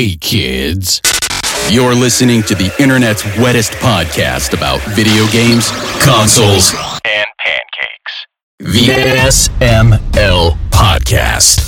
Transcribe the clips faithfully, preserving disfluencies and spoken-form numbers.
Hey, kids. You're listening to the internet's wettest podcast about video games, consoles, and pancakes. The S M L Podcast.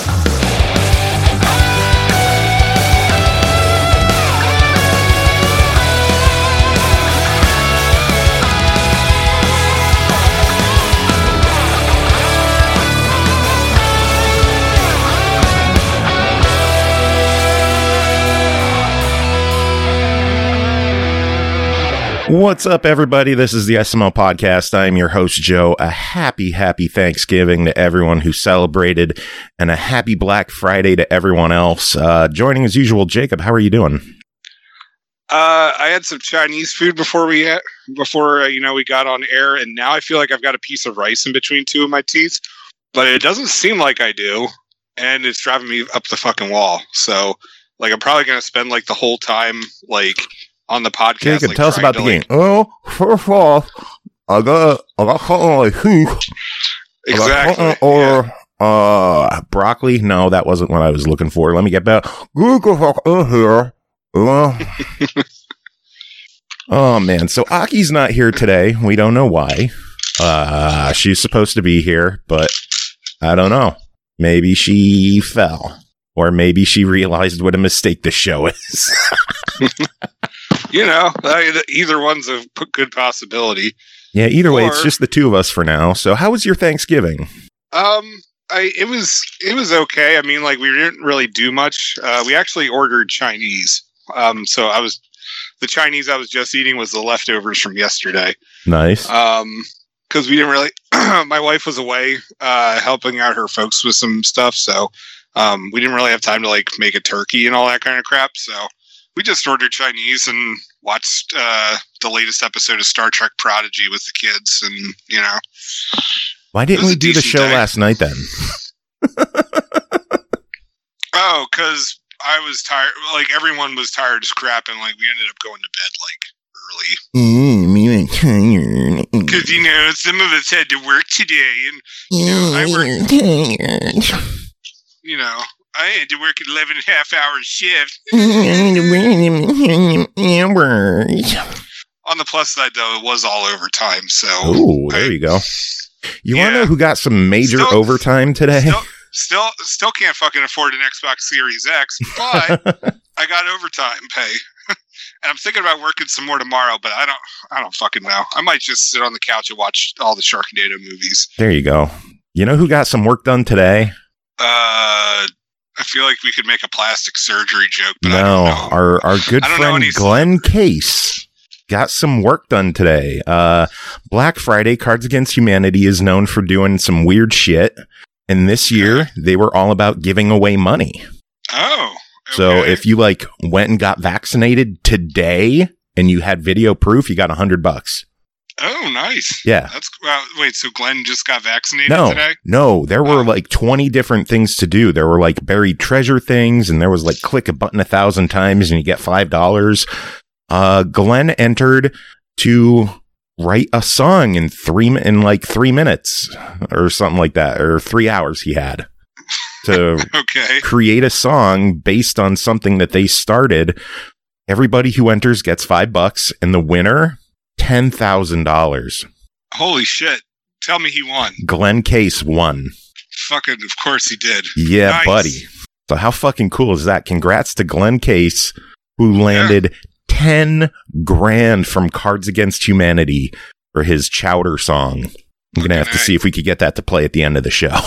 What's up, everybody? This is the S M L Podcast. I'm your host, Joe. A happy, happy Thanksgiving to everyone who celebrated, and a happy Black Friday to everyone else. Uh, joining as usual, Jacob. How are you doing? Uh, I had some Chinese food before we had, before uh, you know we got on air, and now I feel like I've got a piece of rice in between two of my teeth, but it doesn't seem like I do, and it's driving me up the fucking wall. So, like, I'm probably gonna spend like the whole time like. on the podcast. Jacob, like, tell us about the like, game. Oh, first of all, I got, I got something like teeth. Exactly. Or, yeah. uh, broccoli. No, that wasn't what I was looking for. Let me get back. here. Oh, man. So Aki's not here today. We don't know why. Uh, she's supposed to be here, but I don't know. Maybe she fell. Or maybe she realized what a mistake the show is. You know, either one's a good possibility. Yeah, either way, or, it's just the two of us for now. So how was your Thanksgiving? Um, I it was it was okay. I mean, like, we didn't really do much. Uh, we actually ordered Chinese. Um, so I was the Chinese I was just eating was the leftovers from yesterday. Nice. Um, because we didn't really. My wife was away, uh, helping out her folks with some stuff. So, um, we didn't really have time to like make a turkey and all that kind of crap. So. We just ordered Chinese and watched uh, the latest episode of Star Trek Prodigy with the kids, and you know. Why didn't we do the show day. last night then? Oh, because I was tired. Like, everyone was tired as crap, and like we ended up going to bed like early. Mm, me and tired. Because you know some of us had to work today, and you know I worked. You know. I had to work an eleven and a half hour shift. On the plus side, though, it was all overtime. So, oh, there I, you go. You yeah. want to know who got some major still, overtime today? Still, still, still can't fucking afford an Xbox Series X, but I got overtime pay, and I'm thinking about working some more tomorrow. But I don't, I don't fucking know. I might just sit on the couch and watch all the Sharknado movies. There you go. You know who got some work done today? Uh. I feel like we could make a plastic surgery joke, but no, I don't know. our our good friend Glenn Case got some work done today. Uh, Black Friday, Cards Against Humanity is known for doing some weird shit, and this year they were all about giving away money. Oh, okay. So if you like went and got vaccinated today and you had video proof, you got a hundred bucks. Oh, nice. Yeah. That's well, wait, so Glenn just got vaccinated no, today? No, there were oh. like twenty different things to do. There were like buried treasure things, and there was like click a button a thousand times and you get five dollars. Uh, Glenn entered to write a song in three, in like three minutes or something like that, or three hours he had to okay. create a song based on something that they started. Everybody who enters gets five bucks, and the winner, ten thousand dollars. Holy shit. Tell me he won. Glenn Case won. Fucking, of course he did. Yeah, nice. buddy. So how fucking cool is that? Congrats to Glenn Case, who landed yeah. ten grand from Cards Against Humanity for his Chowder song. I'm going to have to see if we could get that to play at the end of the show.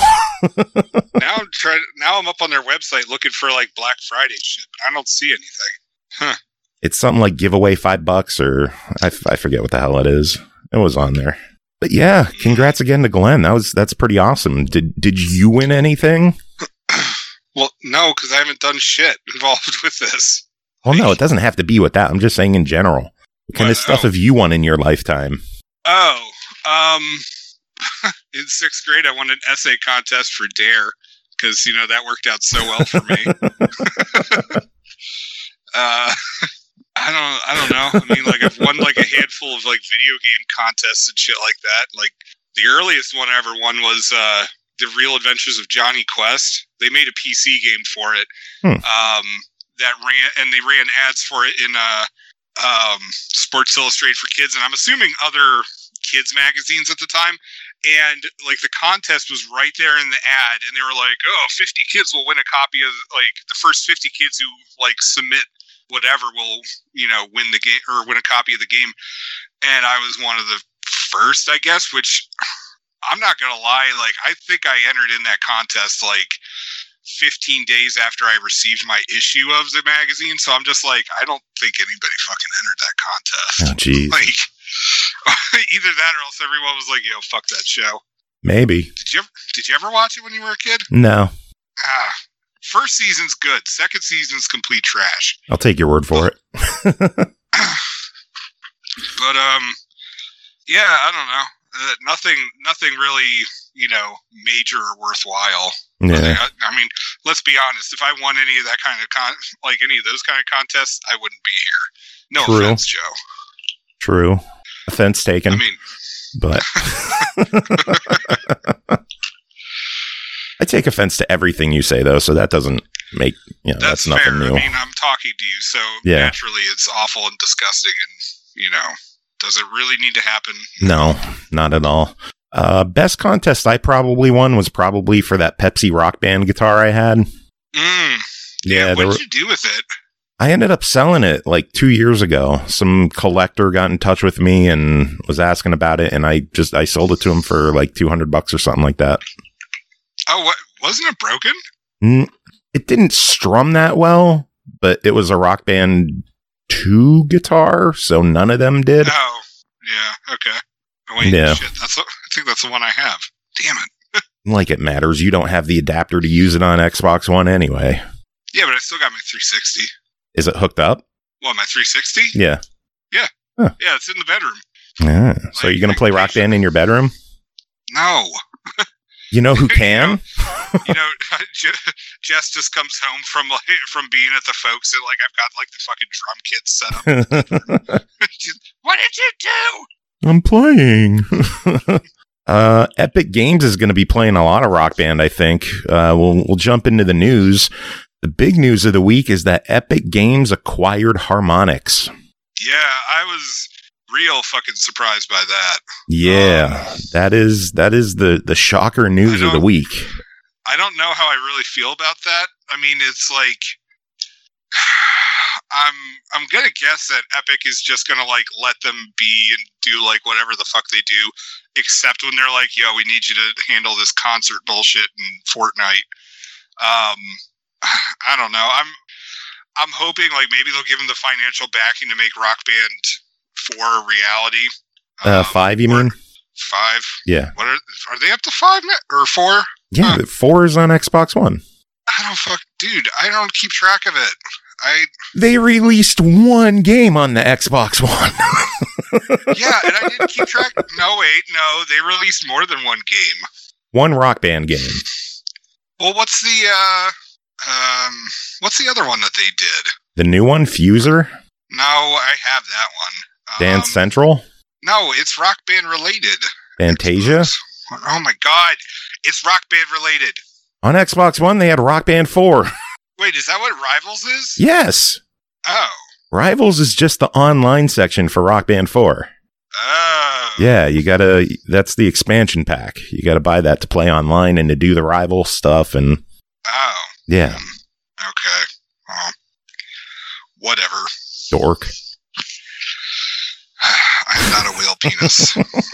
now I'm trying. Now I'm up on their website looking for like Black Friday shit, but I don't see anything. Huh. It's something like give away five bucks, or I, f- I forget what the hell it is. It was on there. But yeah, congrats again to Glenn. That was that's pretty awesome. Did did you win anything? Well, no, because I haven't done shit involved with this. Well, no, it doesn't have to be with that. I'm just saying in general. What kind what, of stuff oh. have you won in your lifetime? Oh, um, in sixth grade, I won an essay contest for DARE because you know that worked out so well for me. uh. I don't, I don't know. I mean, like, I've won, like, a handful of, like, video game contests and shit like that. Like, the earliest one I ever won was, uh, The Real Adventures of Johnny Quest. They made a P C game for it. Hmm. Um, that ran, and they ran ads for it in uh, um, Sports Illustrated for Kids, and I'm assuming other kids magazines at the time. And like the contest was right there in the ad, and they were like, "Oh, fifty kids will win a copy of like the first fifty kids who like submit whatever will, you know, win the game or win a copy of the game." And I was one of the first, I guess. Which I'm not gonna lie, like I think I entered in that contest like fifteen days after I received my issue of the magazine. So I'm just like, I don't think anybody fucking entered that contest. Oh, jeez. Like. Either that or else everyone was like, yo, fuck that show. Maybe. Did you ever, did you ever watch it when you were a kid? No. Ah, first season's good. Second season's complete trash. I'll take your word for it. But, um, yeah, I don't know. Uh, nothing, nothing really, you know, major or worthwhile. Yeah. I, I mean, let's be honest. If I won any of that kind of, con- like any of those kind of contests, I wouldn't be here. No True. offense, Joe. True. Offense taken. I mean, but I take offense to everything you say, though, so that doesn't make, you know, that's, that's nothing fair. new. I mean, I'm talking to you, so Yeah. naturally it's awful and disgusting, and, you know, does it really need to happen? No, not at all. Uh, best contest I probably won was probably for that Pepsi Rock Band guitar I had. Mm. Yeah, Yeah, there what were- did you do with it? I ended up selling it like two years ago. Some collector got in touch with me and was asking about it, and I just I sold it to him for like two hundred bucks or something like that. Oh, what? Wasn't it broken? Mm, it didn't strum that well, but it was a Rock Band two guitar, so none of them did. Oh, yeah, okay. Oh, wait, Yeah. shit, that's a, I think that's the one I have. Damn it. Like it matters. You don't have the adapter to use it on Xbox One anyway. Yeah, but I still got my three sixty. Is it hooked up? What, my three sixty? Yeah. Yeah. Huh. Yeah, it's in the bedroom. Yeah. So Like, you're going to play Rock Band in your bedroom? No. You know who can? You know, Je- Jess just comes home from like from being at the folks, and like I've got like the fucking drum kit set up. She's, what did you do? I'm playing. uh, Epic Games is going to be playing a lot of Rock Band, I think. Uh, we'll we'll jump into the news. The big news of the week is that Epic Games acquired Harmonix. Yeah, I was real fucking surprised by that. Yeah, um, that is that is the the shocker news of the week. I don't know how I really feel about that. I mean, it's like I'm I'm gonna guess that Epic is just gonna like let them be and do like whatever the fuck they do, except when they're like, "Yo, we need you to handle this concert bullshit in Fortnite." Um, I don't know. I'm I'm hoping like maybe they'll give them the financial backing to make Rock Band four a reality. Uh, um, five, you mean? Five? Yeah. What are are they up to five now? Or four? Yeah, Huh. four is on Xbox One. I don't fuck, dude. I don't keep track of it. I They released one game on the Xbox One. yeah, and I didn't keep track. No, wait, no, they released more than one game. One Rock Band game. Well, what's the uh, um, what's the other one that they did? The new one, Fuser? No, I have that one. Dance Um, Central? No, it's Rock Band related. Fantasia? Oh my god, it's Rock Band related. On Xbox One, they had Rock Band four. Wait, is that what Rivals is? Yes. Oh. Rivals is just the online section for Rock Band four. Oh. Yeah, you gotta, that's the expansion pack. You gotta buy that to play online and to do the rival stuff and, Oh. yeah. Okay. Well, whatever. Dork. I'm not a whale penis.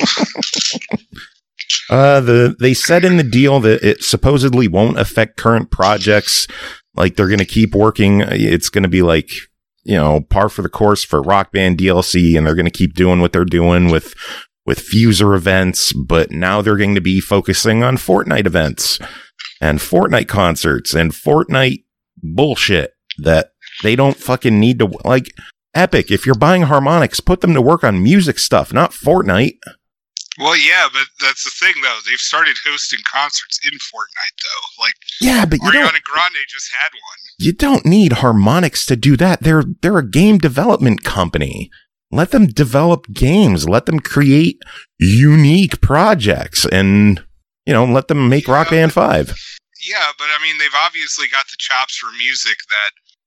Uh, the they said in the deal that it supposedly won't affect current projects. Like they're going to keep working. It's going to be like, you know, par for the course for Rock Band D L C, and they're going to keep doing what they're doing with with Fuser events. But now they're going to be focusing on Fortnite events and Fortnite concerts and Fortnite bullshit that they don't fucking need to. Like Epic, if you're buying Harmonix, put them to work on music stuff, not Fortnite. Well, yeah, but that's the thing, though. They've started hosting concerts in Fortnite, though. Like, Yeah, but you Ariana don't, Grande just had one. you don't need Harmonix to do that. They're they're a game development company. Let them develop games. Let them create unique projects, and you know, let them make Yeah, Rock Band but- five. Yeah, but I mean, they've obviously got the chops for music that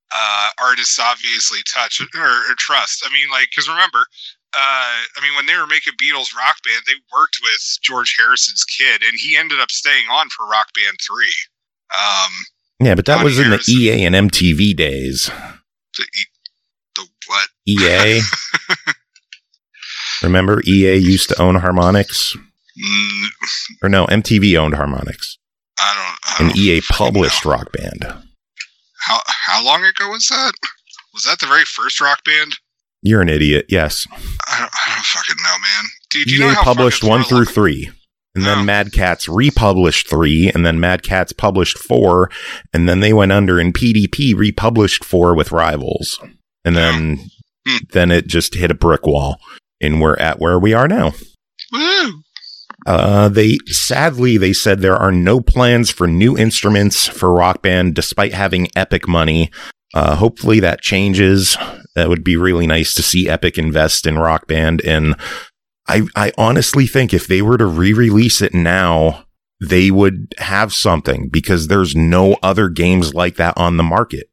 uh, artists obviously touch or, or trust. I mean, like, because remember, uh, I mean, when they were making Beatles Rock Band, they worked with George Harrison's kid, and he ended up staying on for Rock Band three. Um, yeah, but that Tony was in Harrison. The E A and M T V days. The, the what? E A. Remember, E A used to own Harmonix? Mm. Or no, M T V owned Harmonix. I don't. I and don't E A published know. Rock Band. How how long ago was that? Was that the very first Rock Band? You're an idiot. Yes. I don't, I don't fucking know, man. Do, do E A you know how published one through three, and then oh. Mad Catz republished three, and then Mad Catz published four, and then they went under, and P D P republished four with Rivals, and then oh. hmm. then it just hit a brick wall, and we're at where we are now. Woo! Uh, they sadly they said there are no plans for new instruments for Rock Band, despite having Epic money. Uh, hopefully that changes. That would be really nice to see Epic invest in Rock Band. And I, I honestly think if they were to re-release it now, they would have something, because there's no other games like that on the market.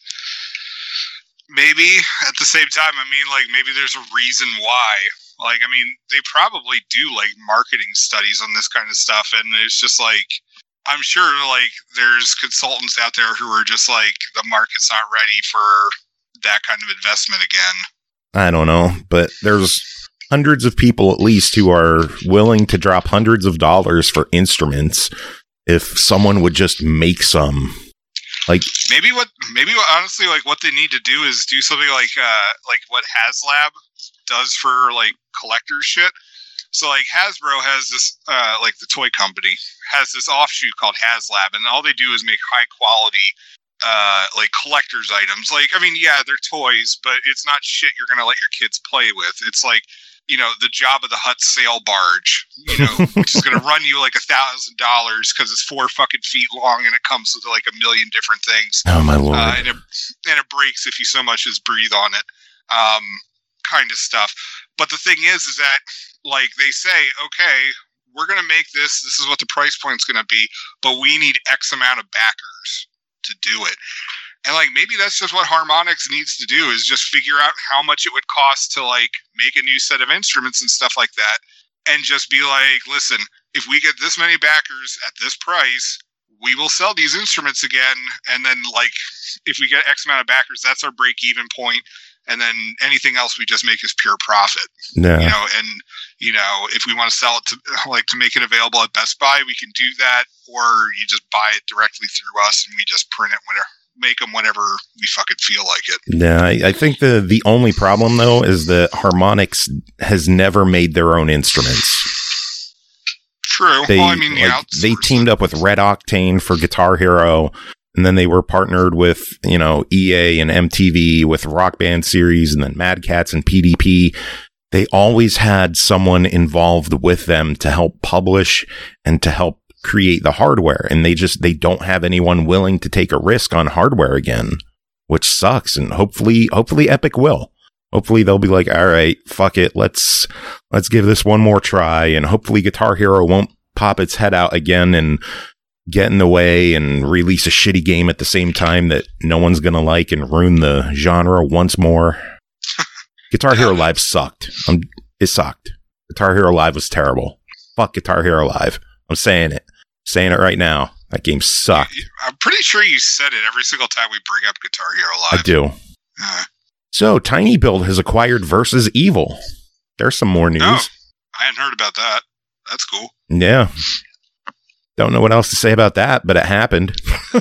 Maybe at the same time, I mean, like, maybe there's a reason why. Like, I mean, they probably do like marketing studies on this kind of stuff, and it's just like, I'm sure like there's consultants out there who are just like, the market's not ready for that kind of investment again. I don't know, but there's hundreds of people at least who are willing to drop hundreds of dollars for instruments if someone would just make some. Like maybe what maybe what, honestly like what they need to do is do something like uh like what HasLab does for like collectors shit. So like Hasbro has this uh like the toy company has this offshoot called HasLab, and all they do is make high quality uh like collectors items. Like, I mean, yeah, they're toys, but it's not shit you're gonna let your kids play with. It's like, you know, the Jabba the Hutt sail barge, you know, which is going to run you like a thousand dollars because it's four fucking feet long and it comes with like a million different things. Oh my lord! Uh, and it and it breaks if you so much as breathe on it, um, kind of stuff. But the thing is, is that like they say, okay, we're going to make this. This is what the price point's going to be, but we need X amount of backers to do it. And like maybe that's just what Harmonix needs to do, is just figure out how much it would cost to like make a new set of instruments and stuff like that, and just be like, listen, if we get this many backers at this price, we will sell these instruments again. And then like if we get X amount of backers, that's our break even point. And then anything else we just make is pure profit. Yeah. You know, and you know, if we want to sell it to like to make it available at Best Buy, we can do that, or you just buy it directly through us and we just print it whenever. Make them whenever we fucking feel like it. Yeah, I, I think the the only problem though is that Harmonix has never made their own instruments. True. They, well, I mean, like, they teamed up with Red Octane for Guitar Hero, and then they were partnered with, you know, E A and M T V with Rock Band series, and then Mad Catz and P D P. They always had someone involved with them to help publish and to help create the hardware, and they just they don't have anyone willing to take a risk on hardware again, which sucks. And hopefully hopefully Epic will. Hopefully they'll be like, all right, fuck it, let's let's give this one more try, and hopefully Guitar Hero won't pop its head out again and get in the way and release a shitty game at the same time that no one's gonna like and ruin the genre once more. Guitar Hero Live sucked. Um, it sucked. Guitar Hero Live was terrible. Fuck Guitar Hero Live. I'm saying it. Saying it right now. That game sucked. I'm pretty sure you said it every single time we bring up Guitar Hero Live. I do. Uh, so, Tiny Build has acquired Versus Evil. There's some more news. Oh, I hadn't heard about that. That's cool. Yeah. Don't know what else to say about that, but it happened.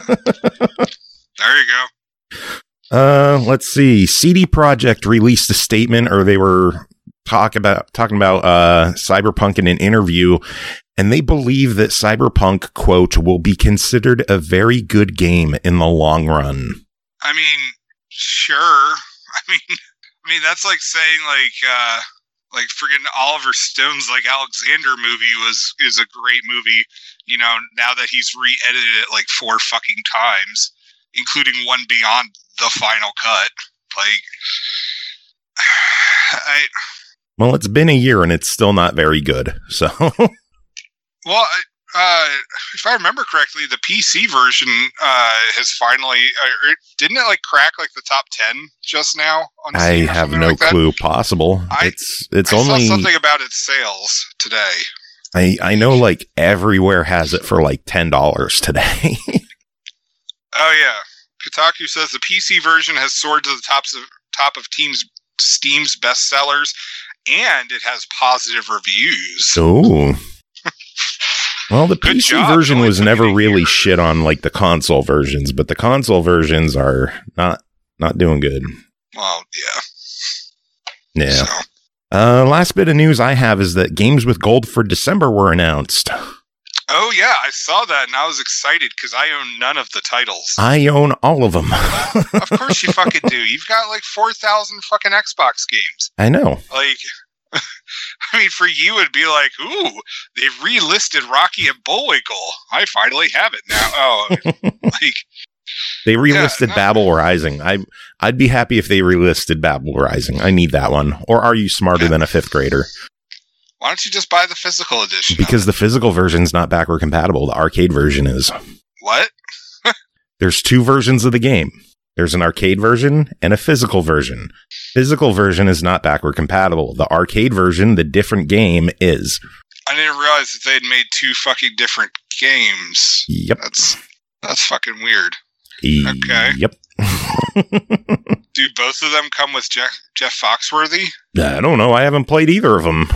There you go. Uh, let's see. C D Projekt released a statement, or they were talk about talking about uh, Cyberpunk in an interview. And they believe that Cyberpunk, quote, will be considered a very good game in the long run. I mean, sure. I mean, I mean that's like saying like, uh, like friggin' Oliver Stone's like Alexander movie was is a great movie. You know, now that he's re-edited it like four fucking times, including one beyond the final cut. Like, I. Well, it's been a year and it's still not very good. So. Well, I, uh, if I remember correctly, the P C version uh, has finally uh, it, didn't it like crack like the top ten just now? On I have no like clue. Possible. I, it's it's I only saw something about its sales today. I I know like everywhere has it for like ten dollars today. Oh yeah, Kotaku says the P C version has soared to the tops of top of Team's Steam's bestsellers, and it has positive reviews. Oh. Well, the Good P C job, version Joey, was never coming in really here. shit on like the console versions, but the console versions are not not doing good. Well, yeah. Yeah. So, Uh, last bit of news I have is that Games with Gold for December were announced. oh yeah, I saw that and I was excited because I own none of the titles. I own all of them. Of course you fucking do. You've got like four thousand fucking Xbox games. I know. Like, I mean, for you, it'd be like, ooh, they've relisted Rocky and Bullwinkle. I finally have it now. Oh, like, They relisted no. Babel Rising. I I'd be happy if they relisted Babel Rising. I need that one. Or are you smarter Yeah. than a fifth grader? why don't you just buy the physical edition? Because the physical version's not backward compatible. The arcade version is. What? There's two versions of the game. There's an arcade version and a physical version. Physical version is not backward compatible. The arcade version, the different game, is. I didn't realize that they'd made two fucking different games. Yep. That's that's fucking weird. Okay. Yep. Do both of them come with Jeff, Jeff Foxworthy? I don't know. I haven't played either of them.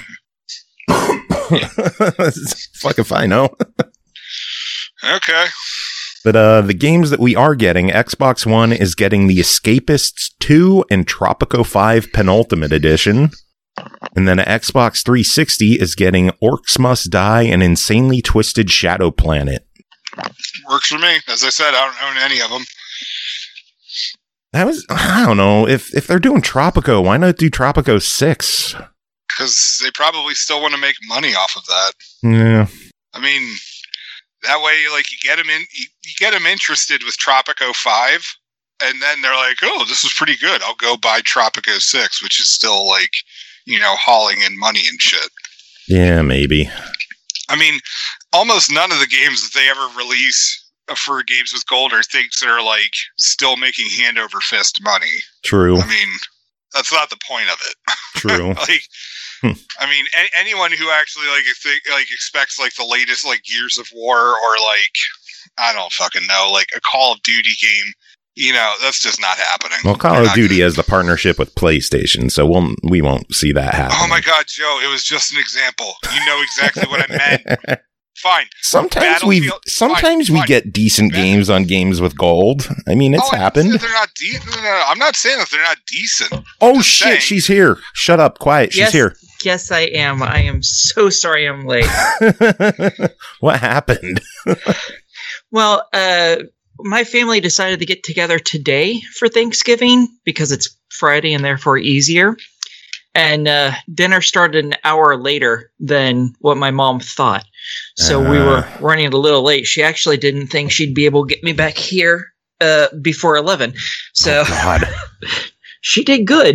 Fuck if I know. Okay. But uh, the games that we are getting, Xbox One is getting The Escapists two and Tropico five Penultimate Edition. And then Xbox three sixty is getting Orcs Must Die and Insanely Twisted Shadow Planet. Works for me. As I said, I don't own any of them. That was, I don't know, if if they're doing Tropico, why not do Tropico six? Because they probably still want to make money off of that. Yeah. I mean, that way, like, you get them in, you, you get them interested with Tropico five, and then they're like, "Oh, this is pretty good. I'll go buy Tropico six," which is still like, you know, hauling in money and shit. Yeah, maybe. I mean, almost none of the games that they ever release for Games with Gold are things that are like still making hand over fist money. True. I mean, that's not the point of it. True. Like, Hmm. I mean, a- anyone who actually like th- like expects like the latest like Gears of War or like I don't fucking know, like a Call of Duty game, you know, that's just not happening. Well, Call They're of not Duty gonna- has the partnership with PlayStation, so we'll, we won't see that happen. Oh my God, Joe! It was just an example. You know exactly what I meant. Fine. Sometimes we Battlefield- sometimes fine, we fine. get decent Bat- games on Games with Gold. I mean, it's Oh, I didn't say happened. that they're not de- no, no, no, I'm not saying that they're not decent. Oh just shit, saying. she's here. Shut up, quiet. She's yes, here. Yes, I am. I am so sorry I'm late. What happened? Well, uh, my family decided to get together today for Thanksgiving because it's Friday and therefore easier. And uh, dinner started an hour later than what my mom thought. So we were Uh. running a little late. She actually didn't think she'd be able to get me back here uh, before eleven. So Oh, God. she did good.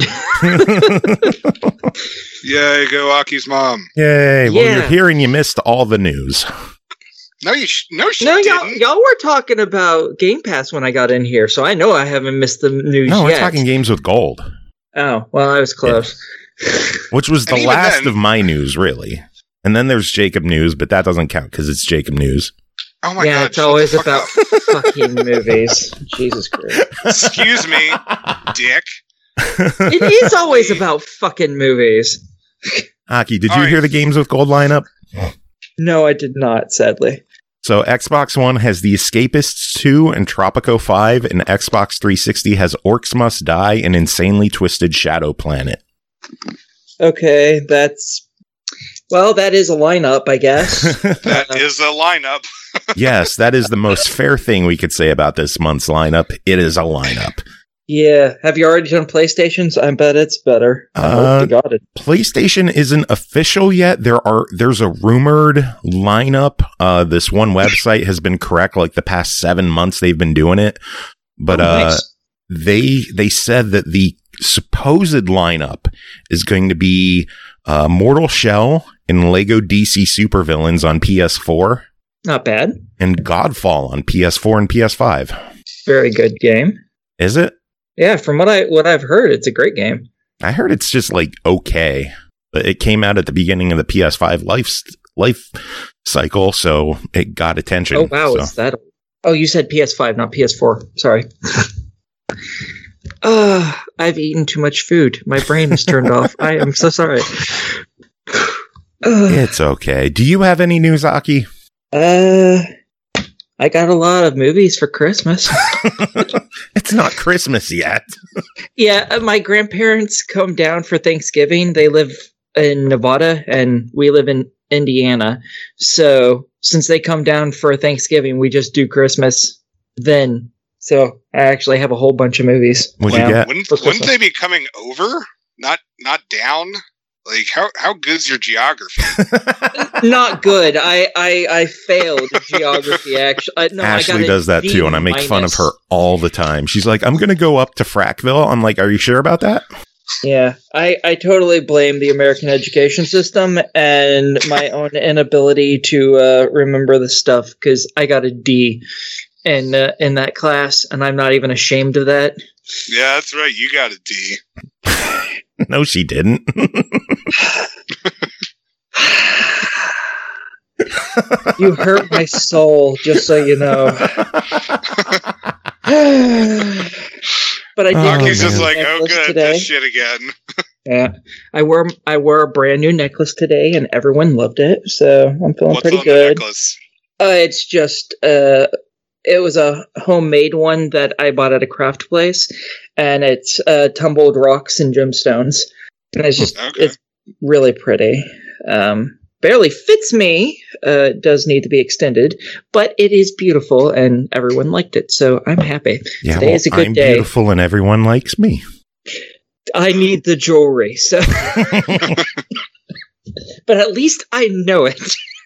Yay, go Aki's mom. Yay. Well, Yeah. you're here and you missed all the news. No, you sh- no, she No, y'all, didn't. y'all were talking about Game Pass when I got in here, so I know I haven't missed the news No, we're yet. talking Games with Gold, Oh, well, I was close. which was the And even last then- of my news, really. And then there's Jacob News, but that doesn't count because it's Jacob News. Oh my yeah, God! it's shut always the fuck about up. fucking movies. Jesus Christ. Excuse me, dick. It is always about fucking movies. Aki, did All you right. hear the Games with Gold lineup? No, I did not, sadly. So Xbox One has The Escapists two and Tropico five, and Xbox three sixty has Orcs Must Die and Insanely Twisted Shadow Planet. Okay, that's... Well, that is a lineup, I guess. That Uh, is a lineup. Yes, that is the most fair thing we could say about this month's lineup. It is a lineup. Yeah. Have you already done PlayStations? I bet it's better. I Uh, hope you got it. PlayStation isn't official yet. There are there's a rumored lineup. Uh, this one website has been correct like the past seven months they've been doing it, but Oh, uh, nice. they they said that the supposed supposed lineup is going to be uh, Mortal Shell and Lego D C Supervillains on P S four. Not bad. And Godfall on P S four and P S five. Very good game. Is it? Yeah, from what I what I've heard, it's a great game. I heard it's just like okay, but it came out at the beginning of the P S five life life cycle, so it got attention. Oh wow, so. is that? Oh, you said P S five, not P S four. Sorry. uh, I've eaten too much food. My brain is turned off. I am so sorry. Uh, It's okay. Do you have any news, Aki? Uh, I got a lot of movies for Christmas. It's not Christmas yet. Yeah, uh, my grandparents come down for Thanksgiving. They live in Nevada, and we live in Indiana. So since they come down for Thanksgiving, we just do Christmas then. So I actually have a whole bunch of movies. What'd you get? Wouldn't, wouldn't they be coming over? Not not down? Like, how how good's your geography? Not good. I, I, I failed geography, actually. Uh, no, Ashley I got a does that D too, and I make minus. fun of her all the time. She's like, I'm going to go up to Frackville. I'm like, are you sure about that? Yeah, I, I totally blame the American education system and my own inability to uh, remember the stuff, because I got a D in, uh, in that class, and I'm not even ashamed of that. Yeah, that's right. You got a D. No, she didn't. You hurt my soul, just so you know. But I did. Oh, He's just man. like, oh, necklace good, today. this shit again. Yeah, I wore I wore a brand new necklace today, and everyone loved it. So I'm feeling What's pretty on good. the necklace? Uh, it's just uh, it was a homemade one that I bought at a craft place, and it's uh, tumbled rocks and gemstones, and it's just Okay. it's really pretty. Um, barely fits me. Uh, does need to be extended, but it is beautiful, and everyone liked it, so I'm happy. Yeah, Today well, is a good I'm day. beautiful and everyone likes me. I need the jewelry, so. But at least I know it.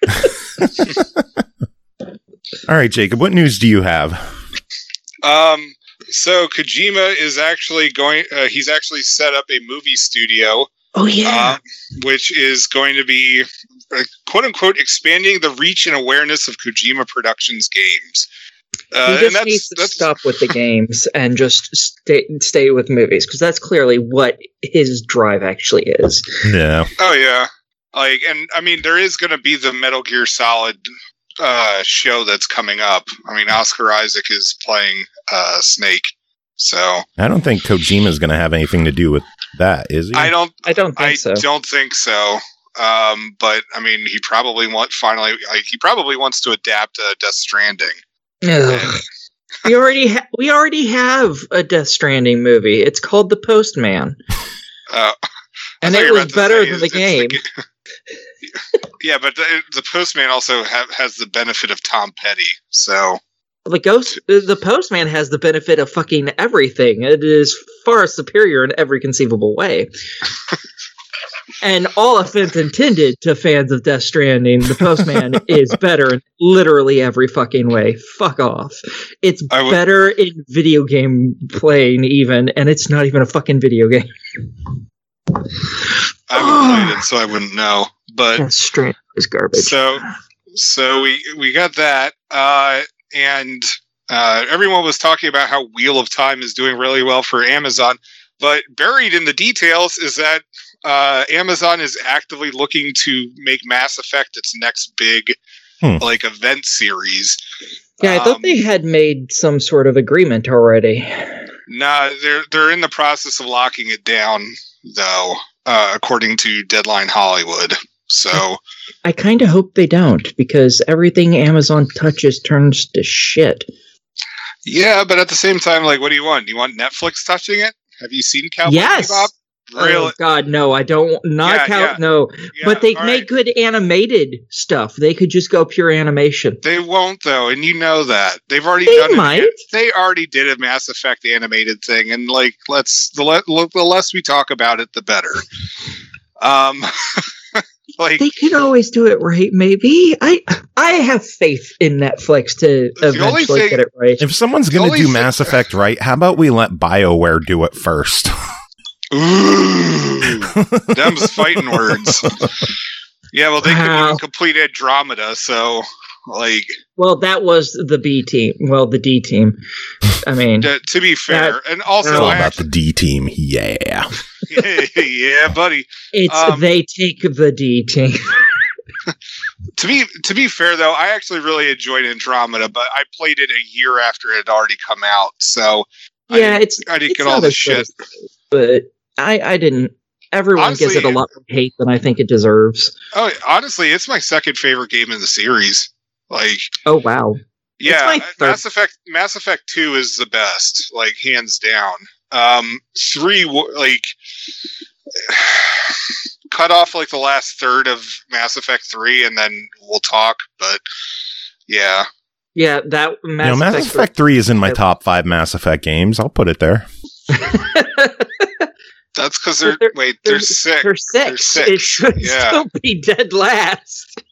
All right, Jacob, what news do you have? Um, so Kojima is actually going. Uh, he's actually set up a movie studio, Oh yeah. uh, which is going to be uh, "quote unquote" expanding the reach and awareness of Kojima Productions games. Uh, he and just that's, needs to that's stop with the games and just stay stay with movies, because that's clearly what his drive actually is. No. Oh yeah, like, and I mean, there is going to be the Metal Gear Solid uh, show that's coming up. I mean, Oscar Isaac is playing uh, Snake, so I don't think Kojima's going to have anything to do with that, is he? I don't. I don't think I so. don't think so. Um, but I mean, he probably want finally. Like, he probably wants to adapt uh, Death Stranding. Ugh. we already ha- we already have a Death Stranding movie. It's called The Postman, Uh, and I thought it you were was about to better say than the it's- game. it's the- yeah, but the, the Postman also have, has the benefit of Tom Petty. So The ghost, the Postman has the benefit of fucking everything. It is far superior in every conceivable way. And all offense intended to fans of Death Stranding, the Postman is better in literally every fucking way. Fuck off. It's I would- better in video game playing even, and it's not even a fucking video game. I haven't played it, so I wouldn't know. But Death Stranding is garbage. So, so we we got that, uh, and uh, everyone was talking about how Wheel of Time is doing really well for Amazon. But buried in the details is that uh, Amazon is actively looking to make Mass Effect its next big Hmm. like event series. yeah, I thought Um, they had made some sort of agreement already. Nah, they're they're in the process of locking it down, though, uh, according to Deadline Hollywood. So. I kind of hope they don't, because everything Amazon touches turns to shit. Yeah, but at the same time, like, what do you want? Do you want Netflix touching it? Have you seen Cowboy Yes! Bebop? Really? Oh God, no! I don't. Not Yeah, count. yeah. No, Yeah, but they all make right. good animated stuff. They could just go pure animation. They won't, though, and you know that. They've already They done might. it. They already did a Mass Effect animated thing, and, like, let's the, le- the less we talk about it, the better. Um, like, They could always do it right. Maybe I. I have faith in Netflix to The only eventually thing- get it right. If someone's The going to only do thing- Mass Effect right, how about we let BioWare do it first? Ooh, them's fighting words. Yeah, well, they couldn't Wow. even complete Andromeda, so, like... Well, that was the B team. Well, the D team. I mean... To, to be fair, That- and also... It's all I about actually, the D team. Yeah. yeah, buddy. It's Um, they take the D team. To be to be fair, though, I actually really enjoyed Andromeda, but I played it a year after it had already come out, so I Yeah, didn't- it's I didn't it's get all not the as good shit. as- But I I didn't. Everyone gives it a Honestly- lot more hate than I think it deserves. Oh, honestly, it's my second favorite game in the series. Like, Oh wow. yeah, my third. Mass Effect Mass Effect Two is the best, like hands down. Um, three, w- like, cut off like the last third of Mass Effect Three, and then we'll talk. But yeah, Yeah, that Mass, you know, Mass Effect. Effect three is in my top five Mass Effect games. I'll put it there. that's because they're, They're- wait, they're- there's six. They're six. There's six. It should Yeah. still be dead last.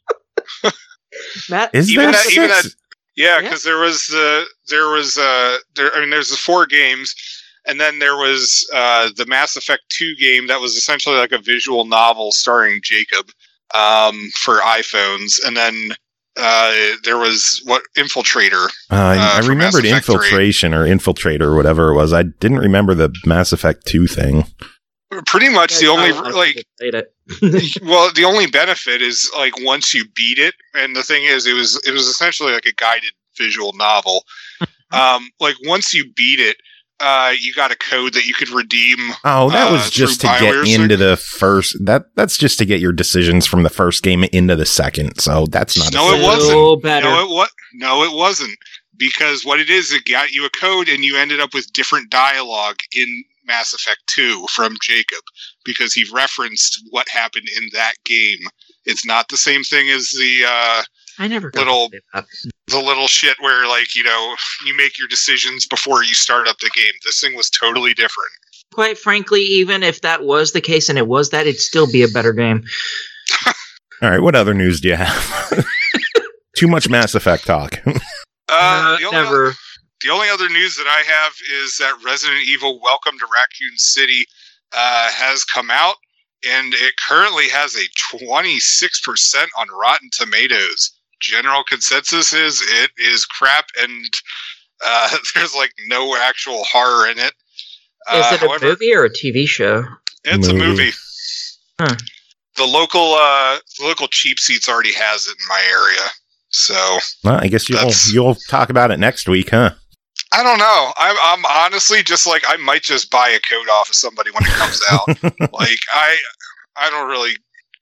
Matt, Is Even there that- six? even that- Yeah, Yeah. because there was the there was uh there I mean there's the four games, and then there was uh the Mass Effect two game that was essentially like a visual novel starring Jacob um for iPhones, and then uh there was what Infiltrator. Uh, I for remembered Mass Effect three. Infiltration or Infiltrator or whatever it was. I didn't remember the Mass Effect two thing. Pretty much the only I- I like played it. well the only benefit is like once you beat it, and the thing is it was it was essentially like a guided visual novel. Um like once you beat it, uh you got a code that you could redeem. Oh, that Uh, was just to through get Bioware's into thing? the first. That that's just to get your decisions from the first game into the second. So that's not. No, a it wasn't. So better. No, it what? No, it wasn't. Because what it is, it got you a code, and you ended up with different dialogue in Mass Effect two from Jacob, because he referenced what happened in that game. It's not the same thing as the uh, I never got little- to play that. the little shit where, like, you know, you make your decisions before you start up the game. This thing was totally different. Quite frankly, even if that was the case and it was that, it'd still be a better game. All right. What other news do you have? Too much Mass Effect talk. Uh, Uh, the only never. The only other news that I have is that Resident Evil Welcome to Raccoon City uh, has come out, and it currently has a twenty-six percent on Rotten Tomatoes. General consensus is it is crap, and uh, there's like no actual horror in it. Is Uh, it a however, movie or a T V show? it's a Movie. movie. Huh. The local uh, the local cheap seats already has it in my area, so Well, I guess you'll That's- you'll talk about it next week, huh? I don't know. I'm, I'm honestly just like I might just buy a code off of somebody when it comes out. Like I, I don't really.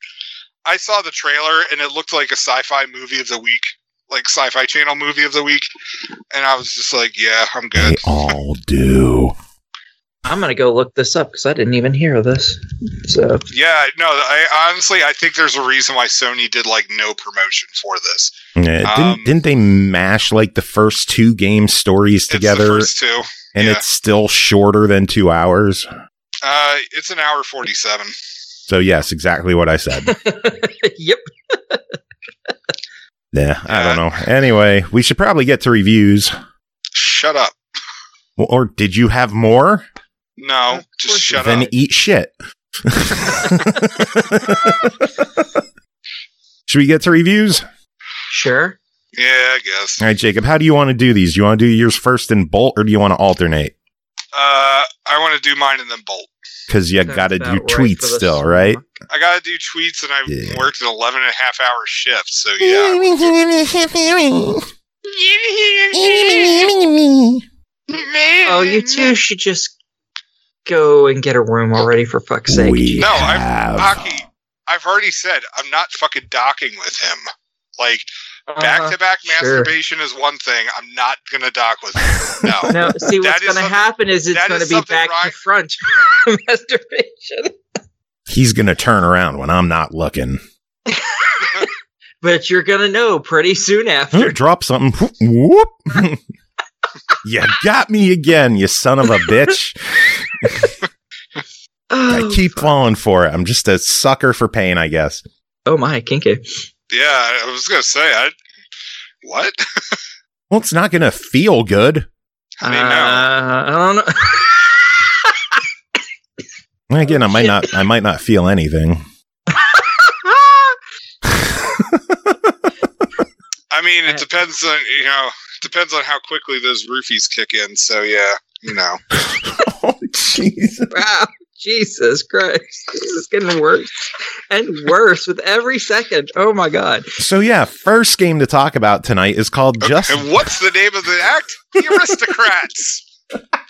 I saw the trailer and it looked like a sci-fi movie of the week, like Sci-Fi Channel movie of the week, and I was just like, yeah, I'm good. They all do. I'm gonna go look this up because I didn't even hear of this. So Yeah, no, I honestly I think there's a reason why Sony did like no promotion for this. Yeah, Um, didn't didn't they mash like the first two game stories It's the together, first two. and yeah. it's still shorter than two hours? Uh, it's an hour forty-seven. So yes, exactly what I said. yep. Yeah, I Yeah. don't know. Anyway, we should probably get to reviews. Shut up. Or did you have more? No, just shut then up. eat shit. Should we get to reviews? Sure. Yeah, I guess. All right, Jacob, how do you want to do these? Do you want to do yours first in Bolt, or do you want to alternate? Uh, I want to do mine and then Bolt. Because you Sounds got to do about right tweets for the still, summer. right? I gotta do tweets, and I Yeah. worked an eleven and a half hour shift, so yeah. Oh, you two should just go and get a room already, for fuck's sake. We No, I've- have. Hockey, I've already said I'm not fucking docking with him. Like, back to back Uh-huh, sure. masturbation is one thing. I'm not gonna dock with him. No. No, see what's That is going to something- happen is it's that going to is be something back right- to front masturbation. He's going to turn around when I'm not looking. But you're going to know pretty soon after. Drop something. Whoop. You got me again, you son of a bitch. I Oh, keep falling for it. I'm just a sucker for pain, I guess. oh my, kinky. Yeah, I was gonna say I. What? Well, it's not going to feel good. I mean, no. Uh, I don't know. Again, I might not. I might not feel anything. I mean, it depends on you know. Depends on how quickly those roofies kick in. So yeah, you know. Oh, jeez. Wow, Jesus Christ! This is getting worse and worse with every second. Oh my God! So yeah, first game to talk about tonight is called Okay, Just. and what's the name of the act? The Aristocrats.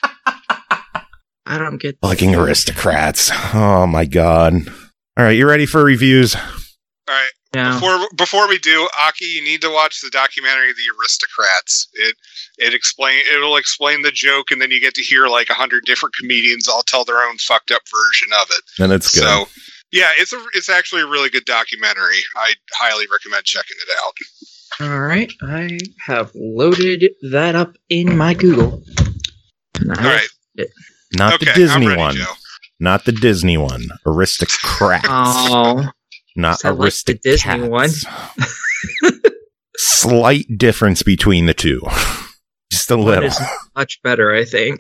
I don't get. Fucking Aristocrats. Oh my God. All right, you ready for reviews? All right. No. Before before we do, Aki, you need to watch the documentary "The Aristocrats." It it explain it'll explain the joke, and then you get to hear like a hundred different comedians all tell their own fucked up version of it. And it's good. So yeah, it's a it's actually a really good documentary. I highly recommend checking it out. All right, I have loaded that up in my Google. And I All right. it. Not Okay, the I'm Disney ready, one. Joe. Not the Disney one. Aristocrats. Oh, Not I like the Aristocats. Disney one. Slight difference between the two. Just a One little. is much better, I think.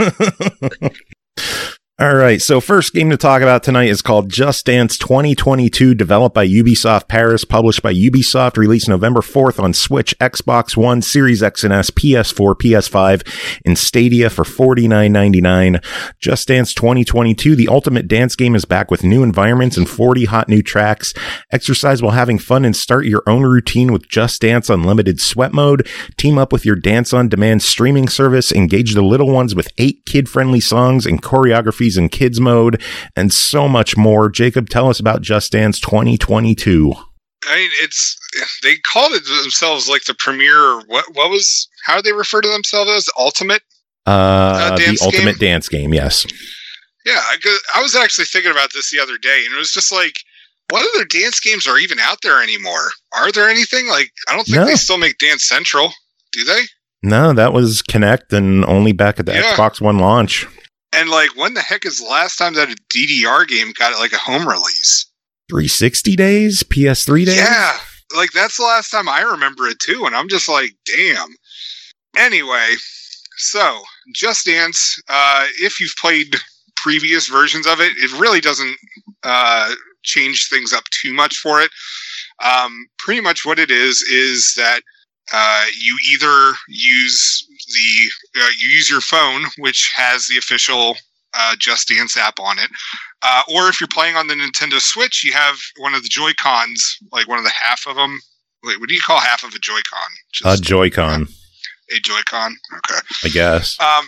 All right, so first game to talk about tonight is called Just Dance twenty twenty-two, developed by Ubisoft Paris, published by Ubisoft, released November fourth on Switch, Xbox One, Series X and S, P S four, P S five, and Stadia for forty-nine ninety-nine. Just Dance twenty twenty-two, the ultimate dance game, is back with new environments and forty hot new tracks. Exercise while having fun and start your own routine with Just Dance Unlimited Sweat Mode. Team up with your Dance on Demand streaming service. Engage the little ones with eight kid-friendly songs and choreography in kids mode, and so much more. Jacob, tell us about Just Dance twenty twenty-two. I mean, it's they called it themselves like the premier. What what was how did they refer to themselves as ultimate? Uh, Uh, the dance ultimate game? dance game, yes. Yeah, I, 'cause I was actually thinking about this the other day, and it was just like, what other dance games are even out there anymore? Are there anything like? I don't think No. they still make Dance Central, do they? No, that was Kinect and only back at the Yeah. Xbox One launch. And like, when the heck is the last time that a D D R game got like a home release? three sixty days? P S three days? Yeah, like that's the last time I remember it too, and I'm just like, damn. Anyway, so Just Dance, uh, if you've played previous versions of it, it really doesn't uh, change things up too much for it. Um, pretty much what it is is that uh, you either use the uh, you use your phone, which has the official uh, Just Dance app on it, uh, or if you're playing on the Nintendo Switch, you have one of the Joy-Cons, like one of the half of them. Wait, what do you call half of a Joy-Con? A Joy-Con, A Joy-Con. Okay. I guess. Um,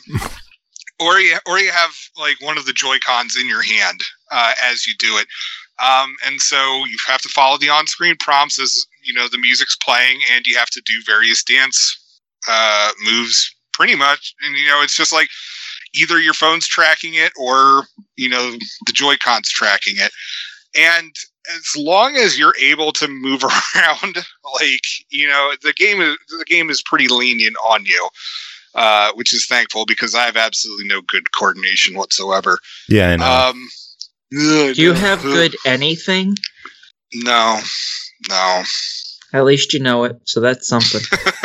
or you or you have like one of the Joy-Cons in your hand uh, as you do it, um, and so you have to follow the on-screen prompts as you know the music's playing, and you have to do various dance uh, moves, pretty much. And you know, it's just like either your phone's tracking it or you know the Joy-Cons tracking it, and as long as you're able to move around, like you know, the game is the game is pretty lenient on you. Uh, which is thankful because I have absolutely no good coordination whatsoever. Yeah, I know. Um, Do you have good anything? No, no. At least you know it, so that's something.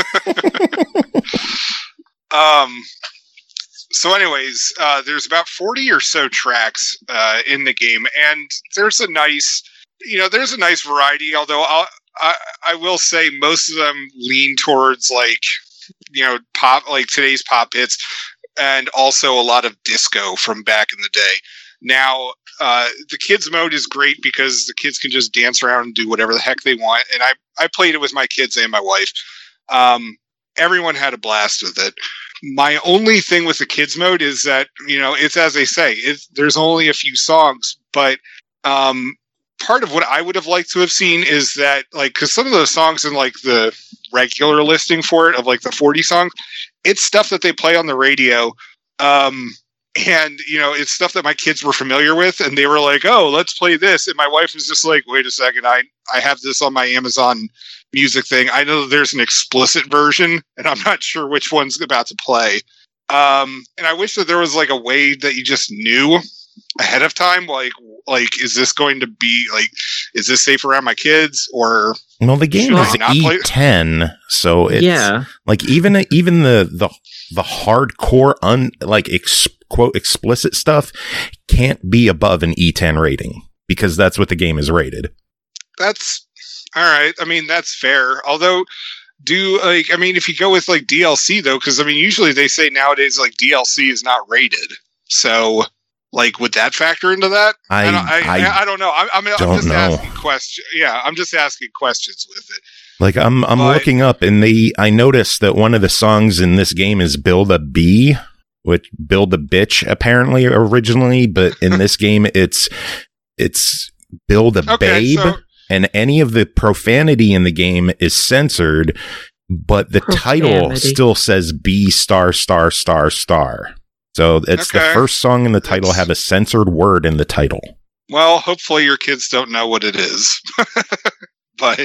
um. So, anyways, uh, there's about forty or so tracks uh, in the game, and there's a nice, you know, there's a nice variety. Although I'll, I, I will say most of them lean towards like. You know, pop like today's pop hits, and also a lot of disco from back in the day. Now, uh, the kids mode is great because the kids can just dance around and do whatever the heck they want. And I, I played it with my kids and my wife. Um, everyone had a blast with it. My only thing with the kids mode is that, you know, it's as they say, it's, there's only a few songs, but um, part of what I would have liked to have seen is that, like, because some of those songs in like the regular listing for it of like the forty songs, it's stuff that they play on the radio, um and you know it's stuff that my kids were familiar with, and they were like, oh, let's play this, and my wife was just like, wait a second, I I have this on my Amazon Music thing. I know there's an explicit version and I'm not sure which one's about to play, um and I wish that there was like a way that you just knew ahead of time, like like is this going to be like, is this safe around my kids, or well, the game Sure. is Not play- E ten, so it's Yeah. like even even the the the hardcore un like ex- quote explicit stuff can't be above an E ten rating because that's what the game is rated. That's all right. I mean, that's fair. Although, do like, I mean, if you go with like D L C though, because I mean, usually they say nowadays like D L C is not rated. So, like, would that factor into that? I I don't, I, I I don't know. I, I mean, don't I'm just know. asking questions. Yeah, I'm just asking questions with it. Like I'm I'm But- looking up and they I noticed that one of the songs in this game is Build a Bee, which Build a Bitch apparently originally, but in this game it's it's Build a Okay, Babe, so- and any of the profanity in the game is censored, but the title Profanity. still says B star star star star. So it's the Okay. first song in the title That's- have a censored word in the title. Well, hopefully your kids don't know what it is. but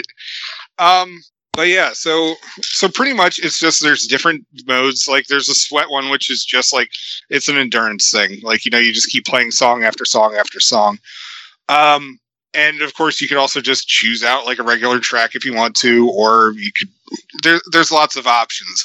um but yeah, so so pretty much it's just there's different modes. Like there's a sweat one which is just like it's an endurance thing. Like, you know, you just keep playing song after song after song. Um and of course you could also just choose out like a regular track if you want to, or you could there there's lots of options.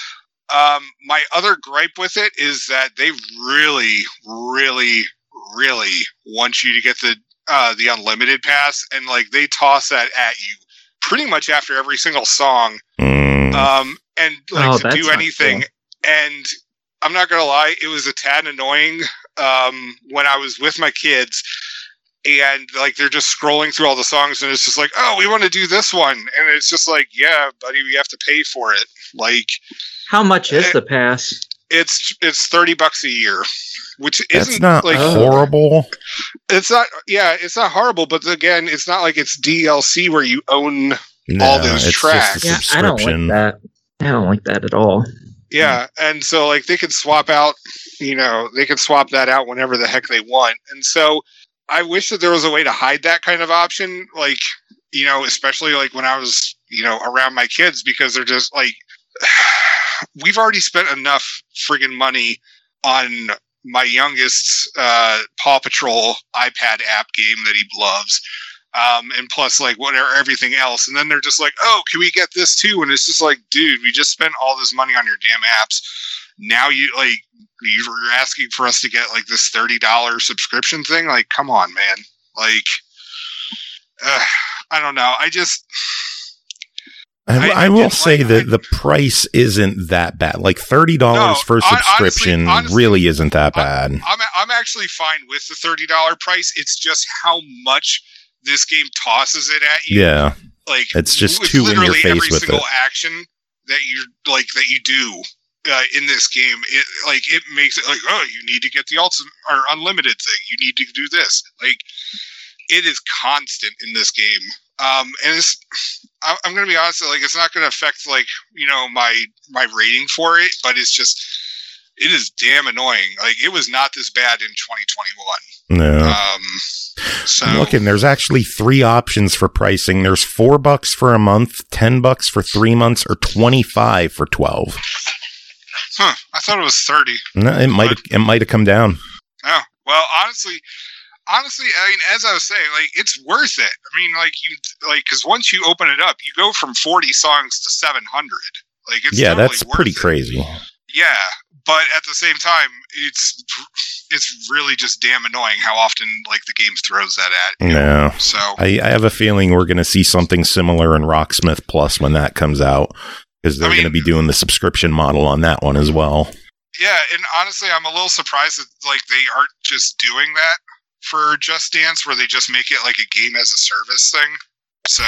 Um my other gripe with it is that they really really really want you to get the uh the unlimited pass, and like they toss that at you pretty much after every single song, Mm. um and like Oh, to that's do not anything cool. And I'm not gonna lie, it was a tad annoying um when I was with my kids and like they're just scrolling through all the songs and it's just like, oh, we want to do this one, and it's just like, yeah buddy, we have to pay for it. Like How much is the pass? it's it's thirty bucks a year, which That's isn't not like horrible. It's not, yeah, it's not horrible, but again, it's not like it's D L C where you own. No, all those it's tracks. just a Yeah, I don't subscription. like that. I don't like that at all. Yeah, and so like they could swap out, you know, they could swap that out whenever the heck they want. And so I wish that there was a way to hide that kind of option, like, you know, especially like when I was, you know, around my kids, because they're just like, we've already spent enough friggin' money on my youngest's uh, Paw Patrol iPad app game that he loves. Um, and plus, like, whatever, everything else. And then they're just like, oh, can we get this too? And it's just like, dude, we just spent all this money on your damn apps. Now you, like, you're asking for us to get, like, this thirty dollars subscription thing? Like, come on, man. Like, uh, I don't know. I just... I, I- I I will didn't say like- that I- the price isn't that bad. Like thirty dollars No, for a hon- honestly- subscription honestly, really isn't that bad. I'm I'm actually fine with the thirty dollars price. It's just how much this game tosses it at you. Yeah, Like, it's just with too in your literally face every with single it. action that you like that you do uh, in this game. It like it makes it like, oh, you need to get the ultimate or unlimited thing. You need to do this. Like, it is constant in this game. Um, and it's, I- I'm going to be honest, like, it's not going to affect, like, you know, my, my rating for it, but it's just, it is damn annoying. Like, it was not this bad in twenty twenty-one. No. Um, so, I'm looking, there's actually three options for pricing. There's four bucks for a month, ten bucks for three months, or twenty-five for twelve. huh, I thought it was thirty. No, it might it might have come down. Oh, well, honestly, honestly, I mean, as I was saying, like, it's worth it. I mean, like, you, like, because once you open it up, you go from forty songs to seven hundred. Like, it's Yeah, totally that's worth pretty it. crazy. Yeah, but at the same time, it's it's really just damn annoying how often like the game throws that at you. No. So I, I have a feeling we're going to see something similar in Rocksmith Plus when that comes out, because they're I mean- going to be doing the subscription model on that one as well. yeah, and honestly, I'm a little surprised that like they aren't just doing that for Just Dance, where they just make it like a game as a service thing. So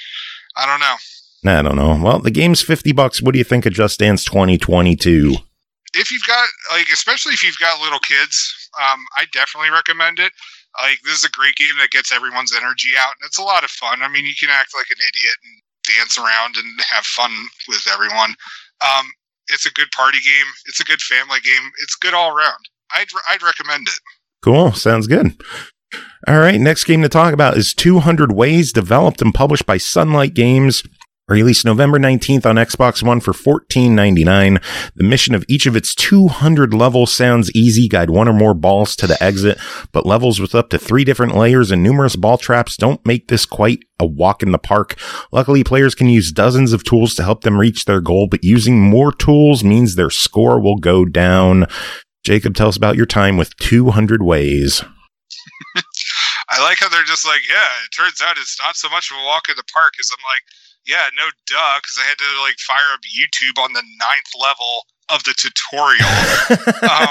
I don't know. I don't know. Well, the game's fifty bucks. What do you think of Just Dance twenty twenty-two? If you've got like, especially if you've got little kids, um, I definitely recommend it. Like, this is a great game that gets everyone's energy out, and it's a lot of fun. I mean, you can act like an idiot and dance around and have fun with everyone. Um, it's a good party game. It's a good family game. It's good all around. I'd I'd recommend it. Cool. Sounds good. All right. Next game to talk about is two hundred Ways, developed and published by Sunlight Games. Released November nineteenth on Xbox One for fourteen ninety-nine. The mission of each of its two hundred levels sounds easy. Guide one or more balls to the exit, but levels with up to three different layers and numerous ball traps don't make this quite a walk in the park. Luckily, players can use dozens of tools to help them reach their goal, but using more tools means their score will go down. Jacob, tell us about your time with two hundred Ways. I like how they're just like, yeah, it turns out it's not so much of a walk in the park, because I'm like, yeah, no duh, because I had to like fire up YouTube on the ninth level of the tutorial. um,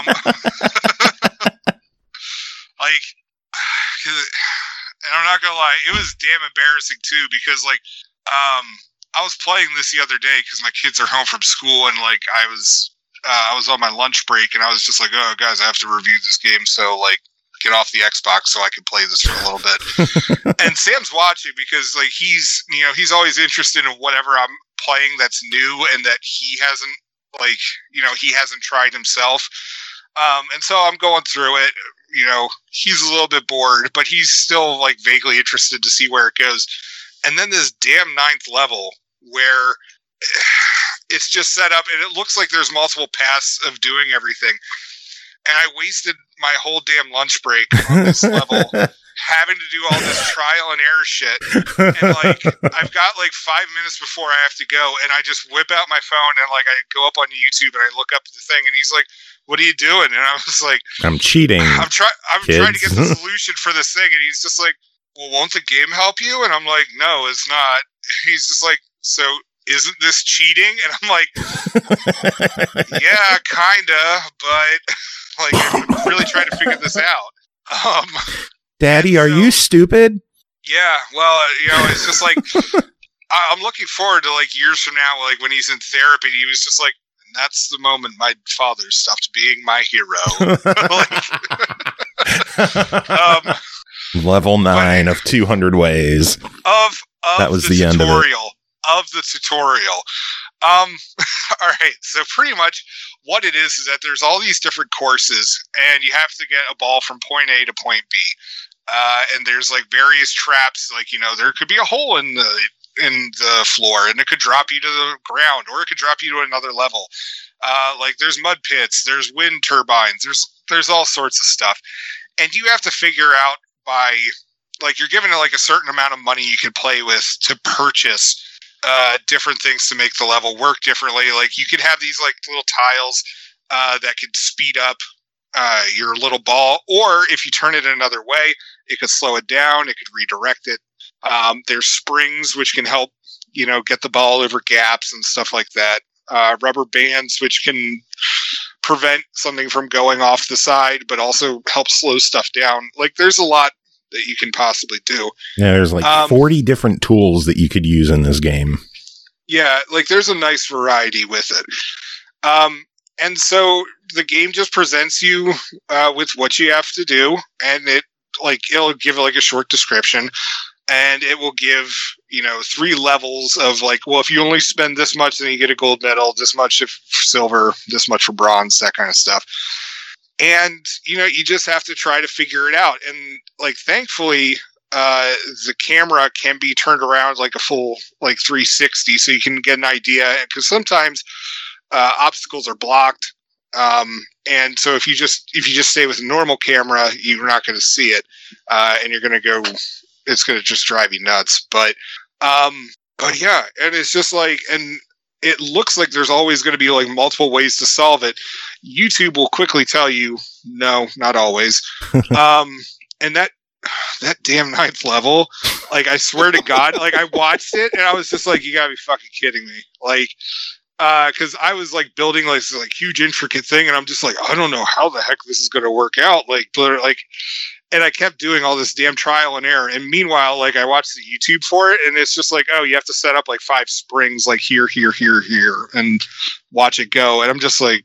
like, and I'm not gonna lie, it was damn embarrassing too, because like, um, I was playing this the other day because my kids are home from school, and like I was, uh, I was on my lunch break, and I was just like, oh guys, I have to review this game, so like, get off the Xbox so I can play this for a little bit. And Sam's watching because like he's, you know, he's always interested in whatever I'm playing that's new and that he hasn't, like, you know, he hasn't tried himself. Um, and so I'm going through it. You know, he's a little bit bored, but he's still like vaguely interested to see where it goes. And then this damn ninth level where it's just set up and it looks like there's multiple paths of doing everything. And I wasted my whole damn lunch break on this level, having to do all this trial and error shit. And like, I've got like five minutes before I have to go, and I just whip out my phone and like I go up on YouTube and I look up the thing, and he's like, "What are you doing?" And I was like, "I'm cheating. I'm trying. I'm kids. trying to get the solution for this thing." And he's just like, "Well, won't the game help you?" And I'm like, "No, it's not." He's just like, "So isn't this cheating?" And I'm like, "Yeah, kinda, but." Like, I'm really trying to figure this out. Um, Daddy, are so, you stupid? Yeah, well, you know, it's just like, I, I'm looking forward to, like, years from now, like, when he's in therapy, he was just like, that's the moment my father stopped being my hero. like, um, Level nine but, of two hundred Ways. Of, of that was the, the end tutorial. of it. Of the tutorial. Um, all right, so pretty much what it is is that there's all these different courses, and you have to get a ball from point A to point B. Uh, and there's like various traps, like, you know, there could be a hole in the in the floor, and it could drop you to the ground, or it could drop you to another level. Uh, like there's mud pits, there's wind turbines, there's there's all sorts of stuff, and you have to figure out by like you're given like a certain amount of money you can play with to purchase uh different things to make the level work differently. Like you could have these like little tiles uh that could speed up uh your little ball, or if you turn it another way, it could slow it down, it could redirect it. Um there's springs which can help, you know, get the ball over gaps and stuff like that. Uh rubber bands which can prevent something from going off the side but also help slow stuff down. Like there's a lot that you can possibly do. Yeah, there's like um, forty different tools that you could use in this game. Yeah, like there's a nice variety with it. Um, and so the game just presents you uh, with what you have to do, and it like it'll give like a short description, and it will give, you know, three levels of like, well, if you only spend this much, then you get a gold medal, this much for silver, this much for bronze, that kind of stuff. And, you know, you just have to try to figure it out. And, like, thankfully, uh, the camera can be turned around like a full, like, three sixty, so you can get an idea. Because sometimes uh, obstacles are blocked. Um, and so if you just if you just stay with a normal camera, you're not going to see it. Uh, and you're going to go, it's going to just drive you nuts. But, um, but yeah, and it's just like, and it looks like there's always going to be like multiple ways to solve it. YouTube will quickly tell you, no, not always. um, and that, that damn ninth level, like, I swear to God, like, I watched it and I was just like, you gotta be fucking kidding me. Like, uh, cause I was like building like this like huge intricate thing, and I'm just like, I don't know how the heck this is going to work out. Like, but like, and I kept doing all this damn trial and error. And meanwhile, like, I watched the YouTube for it, and it's just like, oh, you have to set up like five springs, like here, here, here, here, and watch it go. And I'm just like,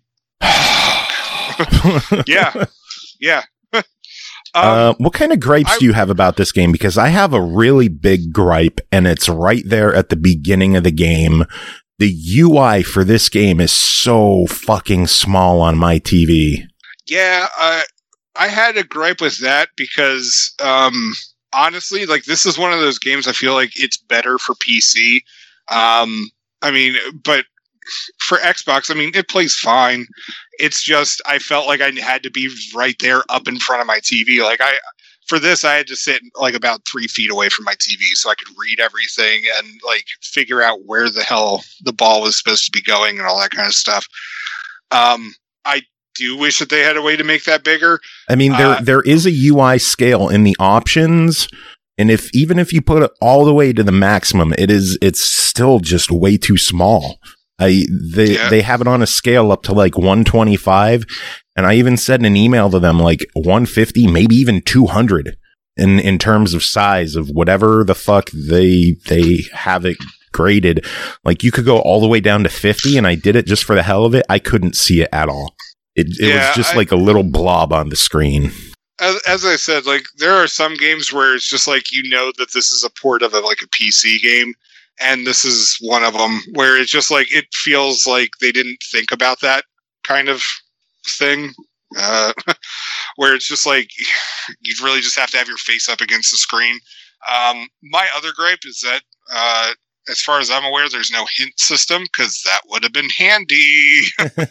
yeah, yeah. um, uh, what kind of gripes I, do you have about this game? Because I have a really big gripe, and it's right there at the beginning of the game. The U I for this game is so fucking small on my T V. Yeah, uh, I had a gripe with that because, um, honestly, like, this is one of those games I feel like it's better for P C. Um, I mean, but for Xbox, I mean, it plays fine. It's just, I felt like I had to be right there up in front of my T V. Like, I, for this, I had to sit like about three feet away from my T V so I could read everything and like figure out where the hell the ball was supposed to be going and all that kind of stuff. Um, I do wish that they had a way to make that bigger. I mean, there Uh, there is a U I scale in the options, and if even if you put it all the way to the maximum, it is it's still just way too small. I they Yeah. they have it on a scale up to like one twenty-five, and I even said in an email to them like one fifty, maybe even two hundred in in terms of size of whatever the fuck they they have it graded. Like, you could go all the way down to fifty, and I did it just for the hell of it. I couldn't see it at all. It, it Yeah, was just I- like a little blob on the screen. As, as I said, like there are some games where it's just like you know that this is a port of a, like a P C game, and this is one of them where it's just like it feels like they didn't think about that kind of thing. Uh, where it's just like you really just have to have your face up against the screen. Um, my other gripe is that, uh, as far as I'm aware, there's no hint system because that would have been handy.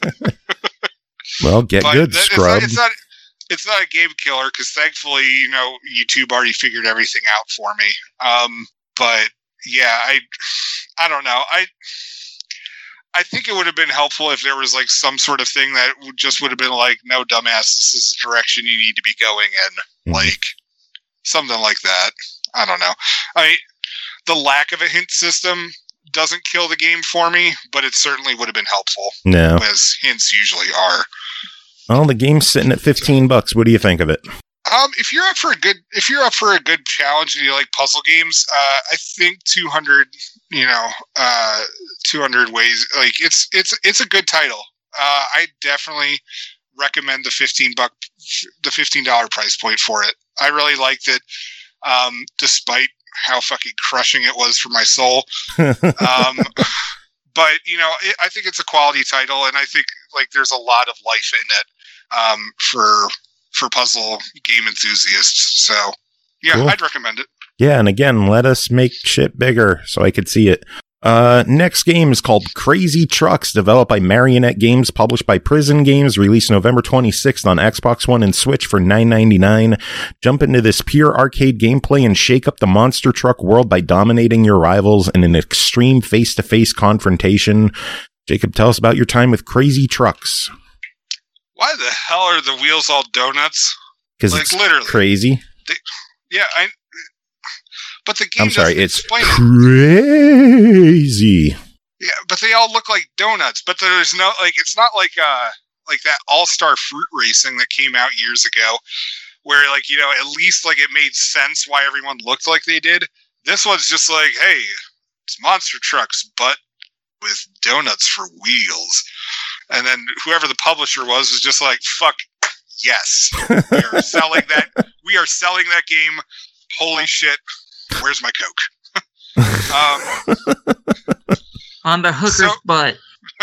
Well, get But good, that- it's scrub. not, it's not. It's not a game killer because thankfully, you know, YouTube already figured everything out for me. Um, but yeah, I, I don't know. I, I think it would have been helpful if there was like some sort of thing that would- just would have been like, no, dumbass, this is the direction you need to be going in, Mhm. like something like that. I don't know. I, the lack of a hint system doesn't kill the game for me, but it certainly would have been helpful, No. as hints usually are. Well, the game's sitting at fifteen bucks. What do you think of it? Um, if you're up for a good, if you're up for a good challenge and you like puzzle games, uh, I think two hundred, you know, uh, two hundred ways, like it's, it's, it's a good title. Uh, I definitely recommend the fifteen buck, the fifteen dollars price point for it. I really liked it. Um, despite how fucking crushing it was for my soul. Um, but you know, it, I think it's a quality title, and I think like there's a lot of life in it um, for for puzzle game enthusiasts. So yeah, Cool. I'd recommend it. Yeah, and again, let us make shit bigger so I could see it. Uh, next game is called Crazy Trucks, developed by Marionette Games, published by Prison Games, released November twenty-sixth on Xbox One and Switch for nine ninety-nine. Jump into this pure arcade gameplay and shake up the monster truck world by dominating your rivals in an extreme face-to-face confrontation. Jacob, tell us about your time with Crazy Trucks. Why the hell are the wheels all donuts? Because Like, it's literally. crazy. Yeah, I. But the game I'm sorry, doesn't it's explain it. crazy. Yeah, but they all look like donuts. But there's no like it's not like uh like that All Star Fruit Racing that came out years ago, where like you know at least like it made sense why everyone looked like they did. This one's just like, hey, it's monster trucks, but with donuts for wheels. And then whoever the publisher was was just like, fuck yes, we are selling that. We are selling that game. Holy shit! Where's my Coke? um, On the hooker's So- butt.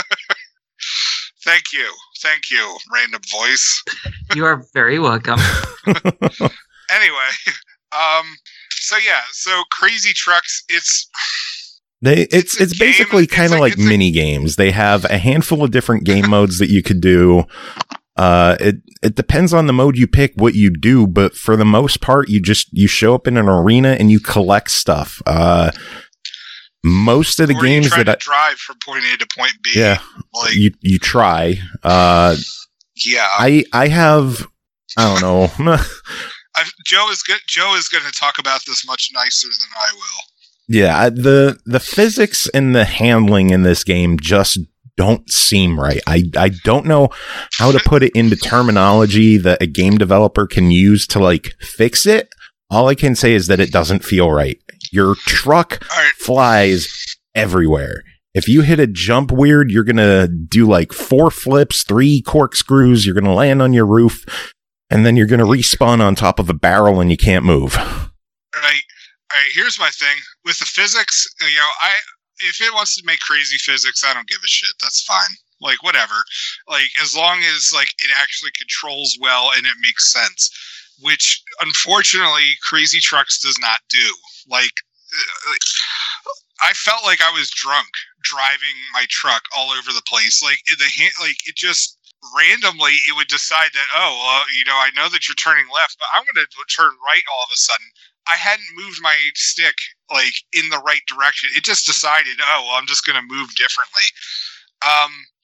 Thank you. Thank you, random voice. You are very welcome. Anyway, um, so yeah, so Crazy Trucks, it's They it's It's a it's game. basically It's kind of a- like it's a- mini games. They have a handful of different game modes that you could do. Uh, it it depends on the mode you pick what you do, but for the most part, you just you show up in an arena and you collect stuff. Uh, most of the or you games try that to I, drive from point A to point B. yeah like you you try. Uh, yeah. I I have I don't know. I've, Joe is good. Joe is going to talk about this much nicer than I will. Yeah, I- the the physics and the handling in this game just don't seem right. I I don't know how to put it into terminology that a game developer can use to like fix it. All I can say is that it doesn't feel right. Your truck All right. flies everywhere. If you hit a jump weird, you're going to do like four flips, three corkscrews, you're going to land on your roof, and then you're going to respawn on top of a barrel and you can't move. All right. All right. Here's my thing with the physics. You know, I if it wants to make crazy physics, I don't give a shit. That's fine. Like whatever. Like as long as like it actually controls well and it makes sense, which unfortunately Crazy Trucks does not do. Like, uh, like I felt like I was drunk driving my truck all over the place. Like the hand, like it just randomly it would decide that oh well, you know I know that you're turning left, but I'm going to turn right all of a sudden. I hadn't moved my stick like in the right direction. It just decided, oh, well, I'm just going to move differently. Um,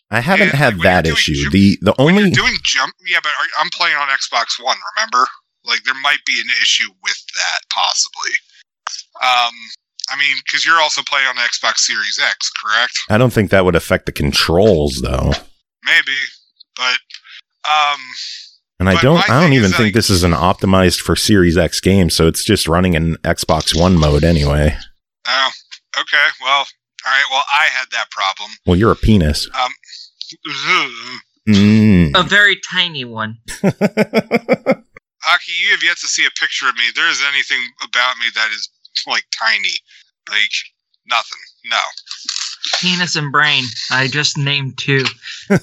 I haven't And, had like, when that you're doing issue. ju- The the When only you're doing jump, yeah, but are, I'm playing on Xbox One. Remember, like there might be an issue with that possibly. Um, I mean, because you're also playing on the Xbox Series X, correct? I don't think that would affect the controls though. Maybe, but um, And I But don't my I don't thing even is, think like- this is an optimized for Series X game, so it's just running in Xbox One mode anyway. oh, okay. Well, all right. Well, I had that problem. Well, you're a penis. Um, Mm. A very tiny one. Aki, you have yet to see a picture of me. There is anything about me that is like tiny, like nothing. No. Penis and brain. I just named two. And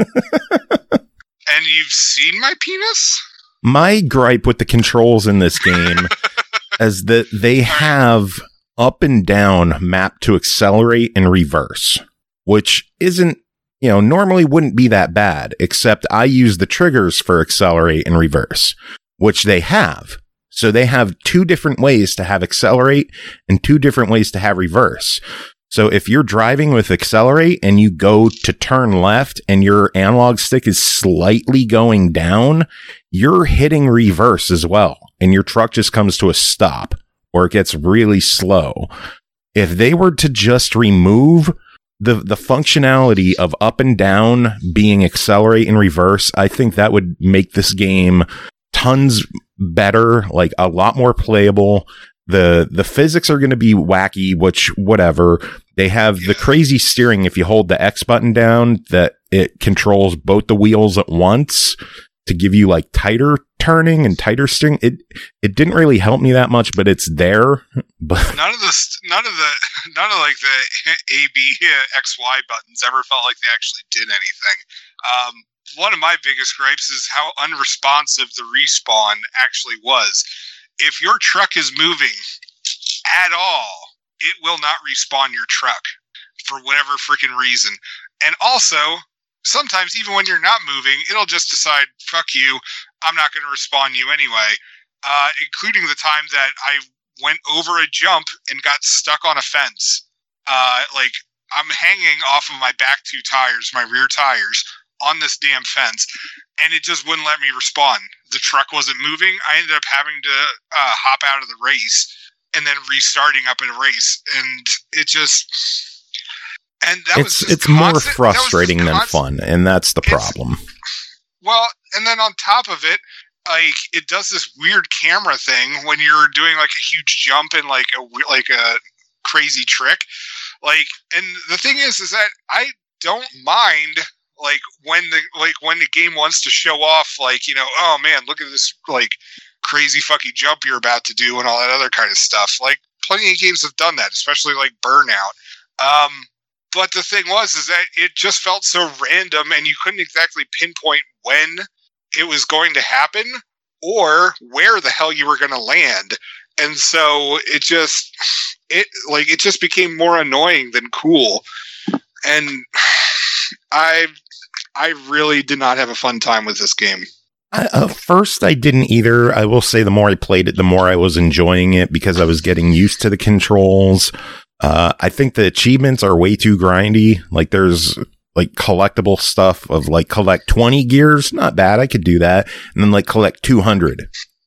you've seen my penis? My gripe with the controls in this game is that they have up and down mapped to accelerate and reverse, which isn't, you know, normally wouldn't be that bad, except I use the triggers for accelerate and reverse, which they have. So they have two different ways to have accelerate and two different ways to have reverse. So if you're driving with accelerate and you go to turn left and your analog stick is slightly going down, you're hitting reverse as well. And your truck just comes to a stop or it gets really slow. If they were to just remove the, the functionality of up and down being accelerate and reverse, I think that would make this game tons better, like a lot more playable. The the physics are going to be wacky, which whatever. They have the crazy steering if you hold the X button down that it controls both the wheels at once to give you like tighter turning and tighter steering. It it didn't really help me that much, but it's there. But None of the none of the none of like the A B X Y buttons ever felt like they actually did anything. Um, one of my biggest gripes is how unresponsive the respawn actually was. If your truck is moving at all, it will not respawn your truck for whatever freaking reason. And also, sometimes even when you're not moving, it'll just decide, fuck you, I'm not going to respawn you anyway. Uh, including the time that I went over a jump and got stuck on a fence. Uh, like, I'm hanging off of my back two tires, my rear tires, on this damn fence, and it just wouldn't let me respawn. The truck wasn't moving. I ended up having to uh, hop out of the race and then restarting up in a race, and it just and that it's was just it's more constant, frustrating than constant, fun, and that's the problem. Well, and then on top of it, like it does this weird camera thing when you're doing like a huge jump and like a like a crazy trick. Like, and the thing is, is that I don't mind. Like when the like when the game wants to show off, like, you know, oh man, look at this like crazy fucking jump you're about to do and all that other kind of stuff. Like plenty of games have done that, especially like Burnout. Um, but the thing was, is that it just felt so random, and you couldn't exactly pinpoint when it was going to happen or where the hell you were going to land. And so it just it like it just became more annoying than cool. And I I really did not have a fun time with this game. I, at first, I didn't either. I will say the more I played it, the more I was enjoying it because I was getting used to the controls. Uh, I think the achievements are way too grindy. Like there's like collectible stuff of like collect twenty gears. Not bad. I could do that. And then like collect two hundred.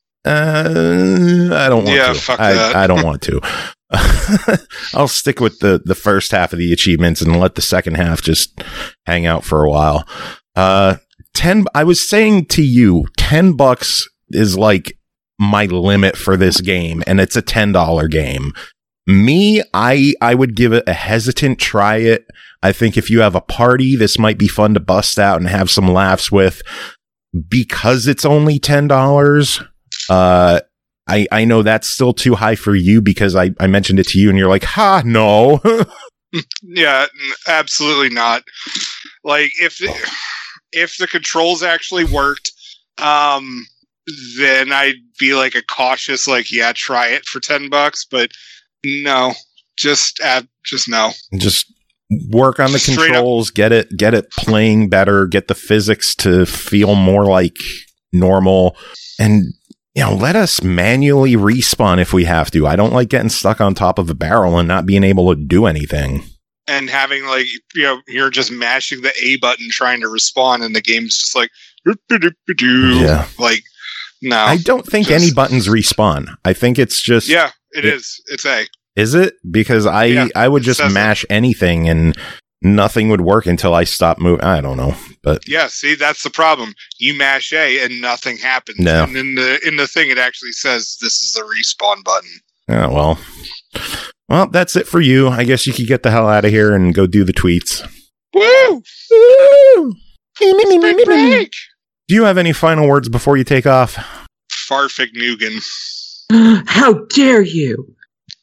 Uh, I don't want yeah, to. Fuck I, that. I don't want to. I'll stick with the, the first half of the achievements and let the second half just hang out for a while. Uh, ten, I was saying to you, ten bucks is like my limit for this game, and it's a ten dollar game. Me, I, I would give it a hesitant try it. I think if you have a party, this might be fun to bust out and have some laughs with because it's only ten dollars. Uh, I, I know that's still too high for you because I, I mentioned it to you and you're like, ha, no. Yeah, absolutely not. Like if the, if the controls actually worked, um, then I'd be like a cautious, like, yeah, try it for ten bucks. But no, just add, just no. Just work on the Straight controls, up. get it, get it playing better, get the physics to feel more like normal, and you know, let us manually respawn if we have to. I don't like getting stuck on top of a barrel and not being able to do anything. and having like, you know, you're just mashing the A button trying to respawn and the game's just like, yeah. like, no. I don't think just, any buttons respawn. I think it's just... Yeah, it, it is. It's A. Is it? Because I, yeah, I would just mash that. anything and nothing would work until I stopped moving. I don't know. But yeah, see, that's the problem. You mash A and nothing happens. No. And in the in the thing, it actually says this is the respawn button. Yeah, well... Well, that's it for you. I guess you could get the hell out of here and go do the tweets. Woo! Woo! Spring break! Do you have any final words before you take off? Farfig Nugan. How dare you!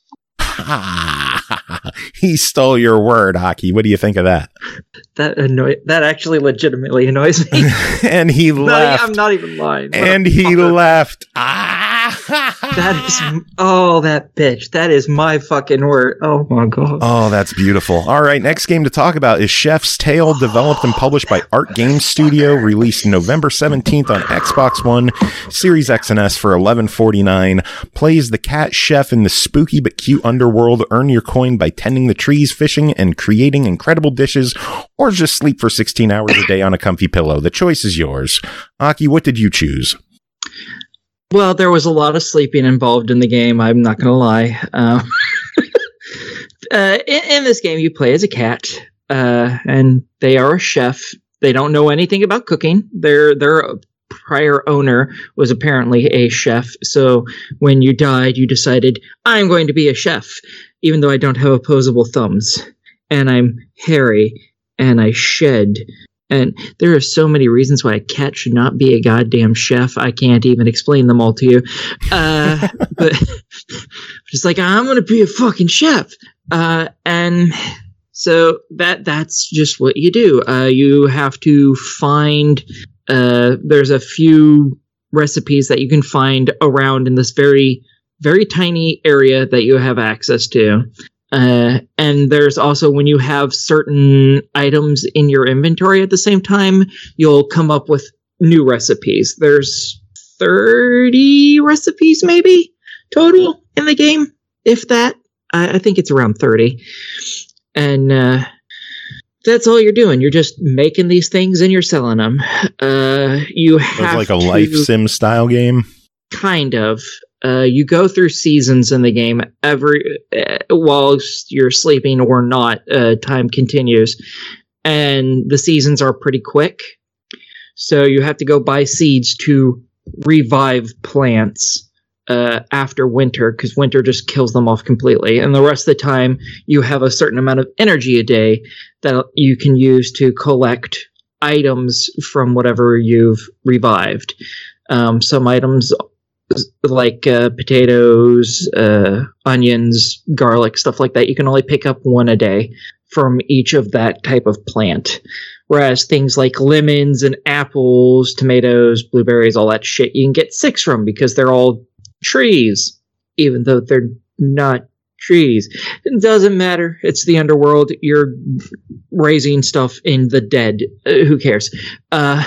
He stole your word, Hockey. What do you think of that? That annoy. That actually legitimately annoys me. And he left. I'm not even lying. And he left. Ah! That is, oh, that bitch. That is my fucking word. Oh my god. Oh, that's beautiful. All right, next game to talk about is Chef's Tale, developed and published by Art Game Studio, released November seventeenth on Xbox One, Series X and S for eleven forty-nine. Plays the cat chef in the spooky but cute underworld. Earn your coin by tending the trees, fishing, and creating incredible dishes, or just sleep for sixteen hours a day on a comfy pillow. The choice is yours. Aki, what did you choose? Well, there was a lot of sleeping involved in the game. I'm not going to lie. Uh, uh, in, in this game, you play as a cat, uh, and they are a chef. They don't know anything about cooking. Their their prior owner was apparently a chef. So when you died, you decided, I'm going to be a chef, even though I don't have opposable thumbs, and I'm hairy, and I shed. And there are so many reasons why a cat should not be a goddamn chef. I can't even explain them all to you. Uh, but just like, I'm going to be a fucking chef. Uh, and so that that's just what you do. Uh, you have to find, uh, there's a few recipes that you can find around in this very, very tiny area that you have access to. Uh, and there's also, when you have certain items in your inventory at the same time, you'll come up with new recipes. There's thirty recipes maybe total in the game, if that. I, I think it's around thirty. And uh, that's all you're doing. You're just making these things and you're selling them. Uh, you have it's like a to, Life Sim style game? Kind of. Uh, you go through seasons in the game every uh, whilst you're sleeping or not. Uh, time continues, and the seasons are pretty quick. So you have to go buy seeds to revive plants uh, after winter, because winter just kills them off completely. And the rest of the time, you have a certain amount of energy a day that you can use to collect items from whatever you've revived. Um, some items, like uh, potatoes, uh, onions, garlic, stuff like that, you can only pick up one a day from each of that type of plant. Whereas things like lemons and apples, tomatoes, blueberries, all that shit, you can get six from because they're all trees, even though they're not trees. It doesn't matter. It's the underworld. You're raising stuff in the dead. Uh, who cares? Uh...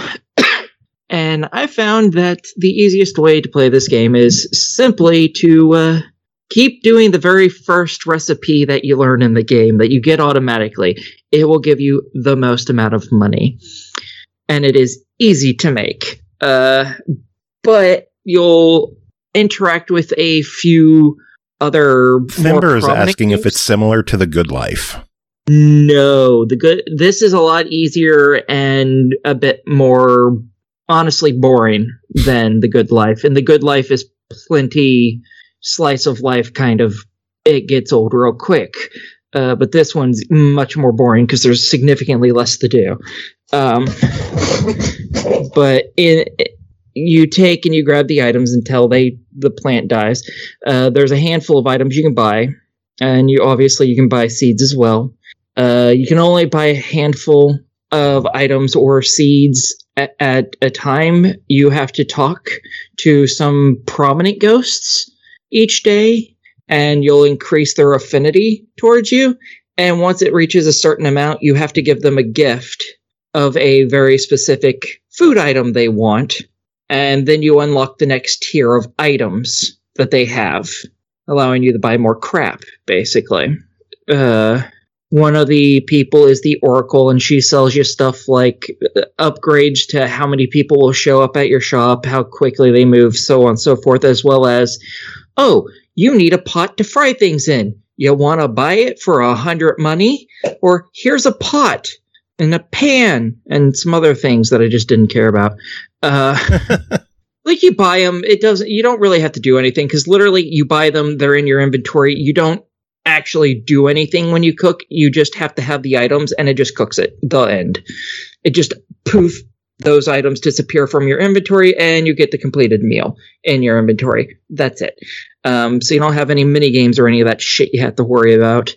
And I found that the easiest way to play this game is simply to uh, keep doing the very first recipe that you learn in the game that you get automatically. It will give you the most amount of money. And it is easy to make. Uh, but you'll interact with a few other Thimber is asking games. If it's similar to The Good Life. No, the good. This is a lot easier and a bit more... honestly boring than The Good Life. And The Good Life is plenty slice of life kind of, it gets old real quick. Uh, but this one's much more boring because there's significantly less to do. Um, but in, you take and you grab the items until they the plant dies. Uh, there's a handful of items you can buy. And you obviously you can buy seeds as well. Uh, you can only buy a handful of items or seeds At, at a time. You have to talk to some prominent ghosts each day, and you'll increase their affinity towards you. And once it reaches a certain amount, you have to give them a gift of a very specific food item they want. And then you unlock the next tier of items that they have, allowing you to buy more crap, basically. Uh, One of the people is the Oracle, and she sells you stuff like upgrades to how many people will show up at your shop, how quickly they move, so on and so forth, as well as, oh, you need a pot to fry things in. You want to buy it for a hundred money? Or here's a pot and a pan and some other things that I just didn't care about. Uh, like you buy them, it doesn't. You don't really have to do anything because literally you buy them, they're in your inventory. You don't actually do anything when you cook. You just have to have the items, and it just cooks it. The end. It just poof. Those items disappear from your inventory, and you get the completed meal in your inventory. That's it. Um, so you don't have any mini games or any of that shit you have to worry about,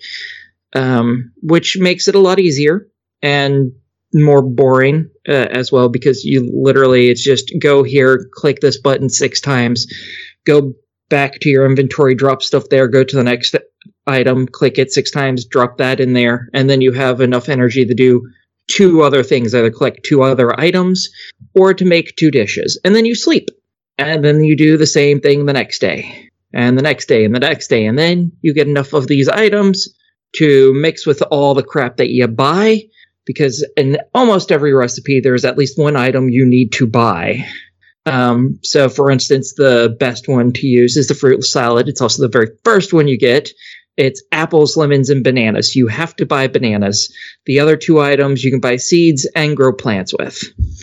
um, which makes it a lot easier and more boring uh, as well, because you literally, it's just go here, click this button six times, go back to your inventory, drop stuff there, go to the next item, click it six times, drop that in there, and then you have enough energy to do two other things, either collect two other items or to make two dishes. And then you sleep. And then you do the same thing the next day. And the next day and the next day. And then you get enough of these items to mix with all the crap that you buy. Because in almost every recipe, there's at least one item you need to buy. Um, so, for instance, the best one to use is the fruit salad. It's also the very first one you get. It's apples, lemons, and bananas. You have to buy bananas. The other two items you can buy seeds and grow plants with.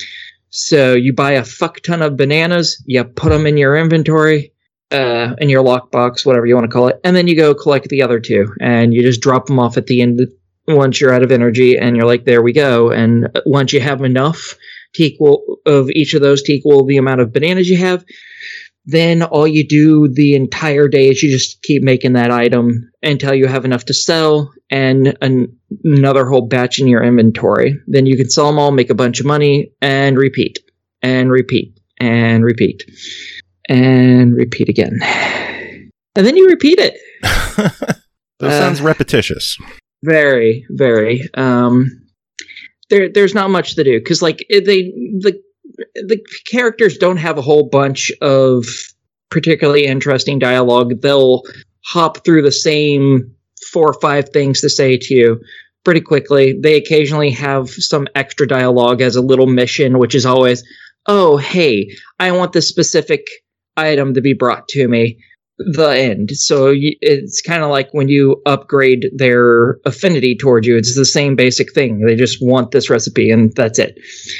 So you buy a fuck ton of bananas, you put them in your inventory, uh, in your lockbox, whatever you want to call it, and then you go collect the other two, and you just drop them off at the end once you're out of energy, and you're like, there we go. And once you have enough to equal of each of those to equal the amount of bananas you have, then all you do the entire day is you just keep making that item until you have enough to sell and an, another whole batch in your inventory. Then you can sell them all, make a bunch of money, and repeat, and repeat, and repeat, and repeat again. And then you repeat it. That uh, sounds repetitious. Very, very. Um, there, there's not much to do because, like, they the. The characters don't have a whole bunch of particularly interesting dialogue. They'll hop through the same four or five things to say to you pretty quickly. They occasionally have some extra dialogue as a little mission, which is always, oh, hey, I want this specific item to be brought to me. The end. So you, it's kind of like when you upgrade their affinity towards you. It's the same basic thing. They just want this recipe, and that's it.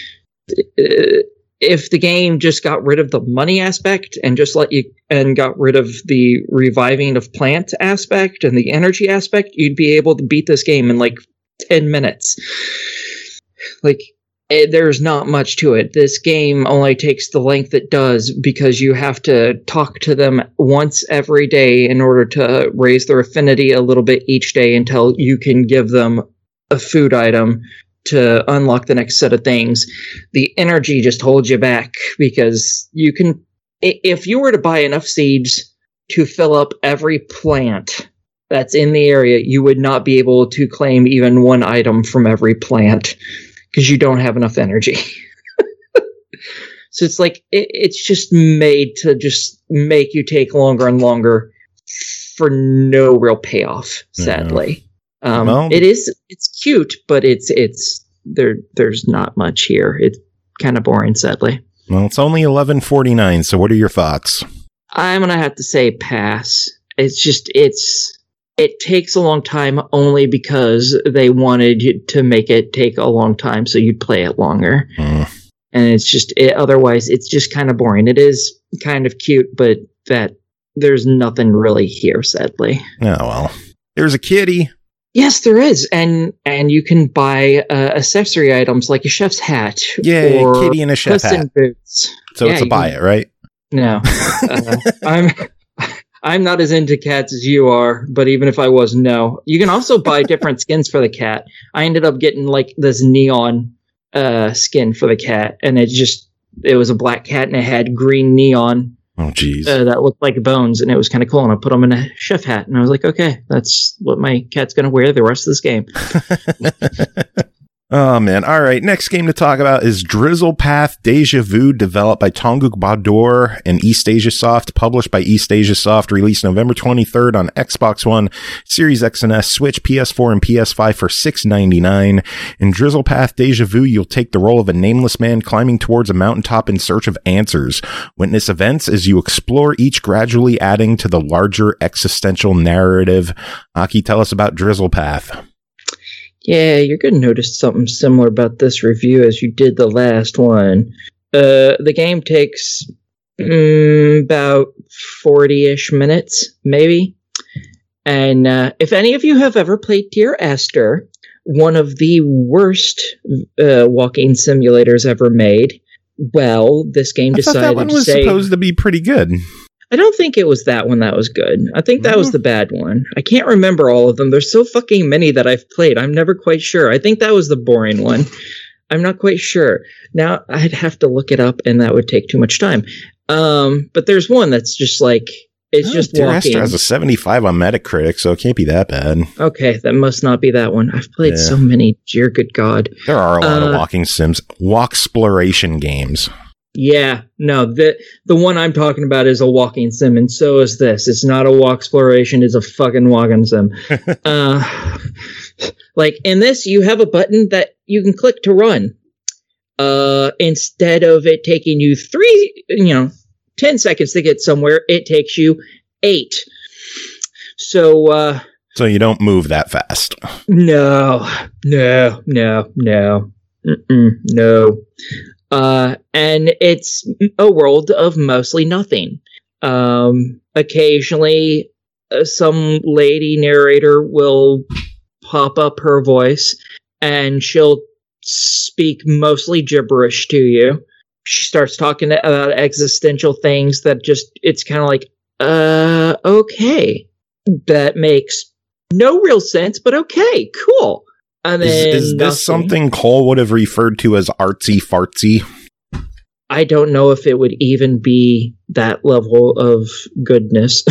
If the game just got rid of the money aspect and just let you and got rid of the reviving of plants aspect and the energy aspect, you'd be able to beat this game in like ten minutes. Like, it, there's not much to it. This game only takes the length it does because you have to talk to them once every day in order to raise their affinity a little bit each day until you can give them a food item to unlock the next set of things. The energy just holds you back because you can, if you were to buy enough seeds to fill up every plant that's in the area, you would not be able to claim even one item from every plant because you don't have enough energy. So it's like, it, it's just made to just make you take longer and longer for no real payoff, sadly. Yeah. Um, well, it is, it's cute, but it's, it's, there, there's not much here. It's kind of boring, sadly. Well, it's only eleven forty-nine. So what are your thoughts? I'm going to have to say pass. It's just, it's, it takes a long time only because they wanted to make it take a long time. So you'd play it longer. Mm. And it's just, it, otherwise it's just kind of boring. It is kind of cute, but that there's nothing really here, sadly. Oh, well, there's a kitty. Yes, there is, and and you can buy uh, accessory items like a chef's hat. Yeah, or kitty and a chef hat. Boots. So yeah, it's a buy can, it, right? No, uh, I'm I'm not as into cats as you are, but even if I was, no. You can also buy different skins for the cat. I ended up getting like this neon uh, skin for the cat, and it just it was a black cat and it had green neon. Oh, geez. Uh, that looked like bones, and it was kind of cool. And I put them in a chef hat, and I was like, okay, that's what my cat's going to wear the rest of this game. Oh, man. All right. Next game to talk about is Drizzle Path Deja Vu, developed by Tongguk Badur and East Asia Soft, published by East Asia Soft, released November twenty-third on Xbox One, Series X and S, Switch, P S four, and P S five for six ninety-nine. In Drizzle Path Deja Vu, you'll take the role of a nameless man climbing towards a mountaintop in search of answers. Witness events as you explore, each gradually adding to the larger existential narrative. Aki, tell us about Drizzle Path. Yeah, you're going to notice something similar about this review as you did the last one. Uh, the game takes mm, about forty-ish minutes, maybe. And uh, if any of you have ever played Dear Esther, one of the worst uh, walking simulators ever made, well, this game I decided thought that one was to say, supposed to be pretty good. I don't think it was that one that was good. I think that was the bad one. I can't remember all of them. There's so fucking many that I've played. I'm never quite sure. I think that was the boring one. I'm not quite sure. Now, I'd have to look it up, and that would take too much time. Um, but there's one that's just like, it's Oh, just Dear walking. Esther has a seventy-five on Metacritic, so it can't be that bad. Okay, that must not be that one. I've played Yeah. so many. Dear good God. There are a lot Uh, of walking sims, walk-exploration games. Yeah, no, the the one I'm talking about is a walking sim, and so is this. It's not a walk exploration, it's a fucking walking sim. uh, like, in this, you have a button that you can click to run. Uh, instead of it taking you three, you know, ten seconds to get somewhere, it takes you eight. So, uh... So you don't move that fast. No, no, no, no, Mm-mm, no. Uh, and it's a world of mostly nothing. Um, occasionally, uh, some lady narrator will pop up her voice, and she'll speak mostly gibberish to you. She starts talking about existential things that just, it's kind of like, uh, okay. That makes no real sense, but okay, cool. And Is, then is this nothing. something Cole would have referred to as artsy fartsy? I don't know if it would even be that level of goodness.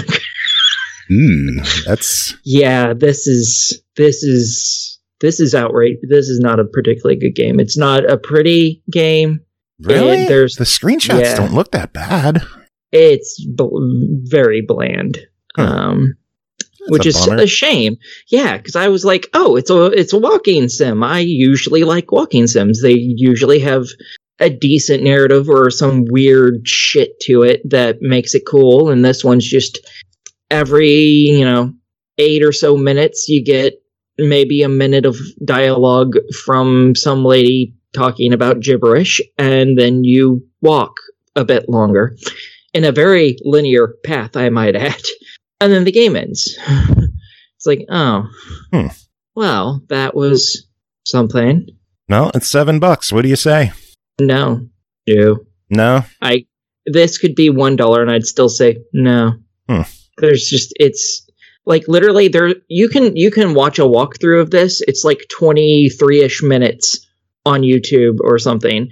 Ooh, that's Yeah, this is this is this is outrageous. This is not a particularly good game. It's not a pretty game. really. And there's The screenshots yeah. don't look that bad. It's bl- very bland. Huh. Um That's which a is bummer. a shame. Yeah, because I was like, oh, it's a it's a walking sim. I usually like walking sims. They usually have a decent narrative or some weird shit to it that makes it cool. And this one's just every, you know, eight or so minutes, you get maybe a minute of dialogue from some lady talking about gibberish, and then you walk a bit longer in a very linear path, I might add. And then the game ends. It's like, oh, Hmm. well, that was something. No, it's seven bucks. What do you say? No, no. No. I this could be one dollar, and I'd still say no. Hmm. There's just it's like literally there. You can you can watch a walkthrough of this. It's like twenty-three ish minutes on YouTube or something,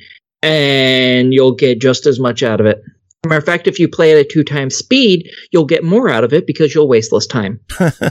and you'll get just as much out of it. Matter of fact, if you play at a two times speed, you'll get more out of it because you'll waste less time.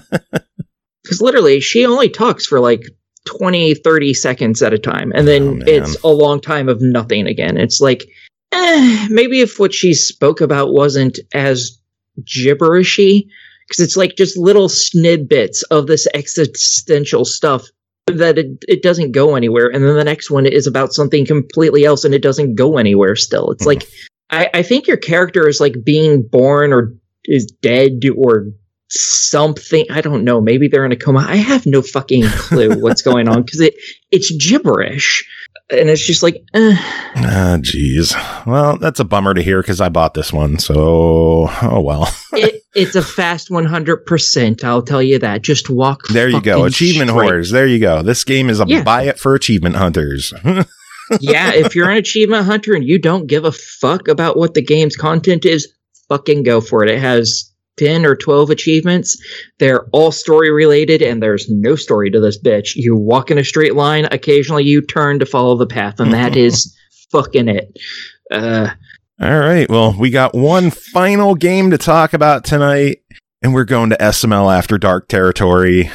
Because literally, she only talks for like twenty, thirty seconds at a time. And then Oh, man. it's a long time of nothing again. It's like, eh, maybe if what she spoke about wasn't as gibberishy, because it's like just little snippets of this existential stuff that it, it doesn't go anywhere. And then the next one is about something completely else and it doesn't go anywhere still. It's like, I, I think your character is like being born or is dead or something. I don't know. Maybe they're in a coma. I have no fucking clue what's going on because it it's gibberish, and it's just like, eh. Ah, jeez. Well, that's a bummer to hear because I bought this one. So, oh well. it, it's a fast one hundred percent. I'll tell you that. Just walk. There you go. fucking Achievement straight. whores. There you go. This game is a Yeah. buy it for achievement hunters. Yeah, if you're an achievement hunter and you don't give a fuck about what the game's content is, fucking go for it. It has ten or twelve achievements. They're all story related, and there's no story to this bitch. You walk in a straight line, occasionally you turn to follow the path, and that is fucking it. Uh, All right. Well, we got one final game to talk about tonight, and we're going to S M L After Dark territory.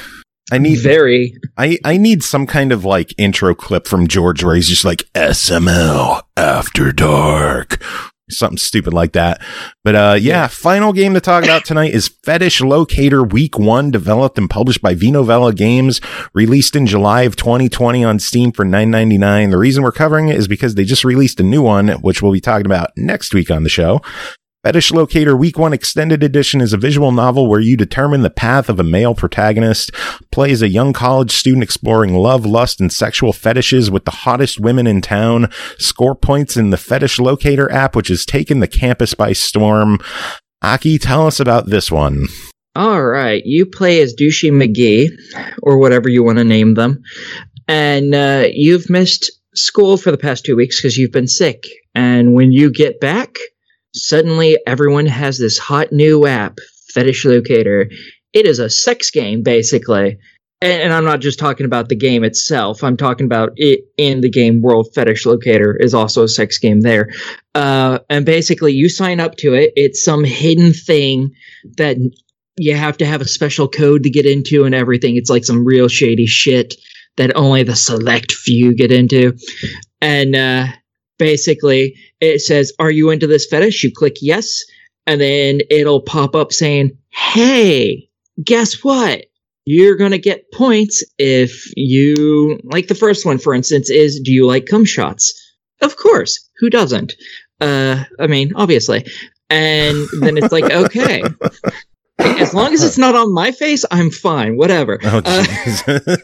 I need very. I, I need some kind of like intro clip from George where he's just like S M L After Dark. Something stupid like that. But uh yeah, yeah, final game to talk about tonight is Fetish Locator Week one, developed and published by V Novella Games, released in July of twenty twenty on Steam for nine ninety-nine. The reason we're covering it is because they just released a new one, which we'll be talking about next week on the show. Fetish Locator Week one Extended Edition is a visual novel where you determine the path of a male protagonist. Play as a young college student exploring love, lust, and sexual fetishes with the hottest women in town. Score points in the Fetish Locator app, which has taken the campus by storm. Aki, tell us about this one. All right. You play as Douchey McGee, or whatever you want to name them. And uh, you've missed school for the past two weeks because you've been sick. And when you get back, suddenly everyone has this hot new app, Fetish Locator. It is a sex game, basically. And, and I'm not just talking about the game itself. I'm talking about it in the game world. Fetish Locator is also a sex game there. Uh, and basically, you sign up to it. It's some hidden thing that you have to have a special code to get into and everything. It's like some real shady shit that only the select few get into. And, uh... basically, it says, are you into this fetish? You click yes, and then it'll pop up saying, hey, guess what? You're going to get points if you, like the first one, for instance, is, do you like cum shots? Of course. Who doesn't? Uh, I mean, obviously. And then it's like, okay. As long as it's not on my face, I'm fine. Whatever. Oh, uh,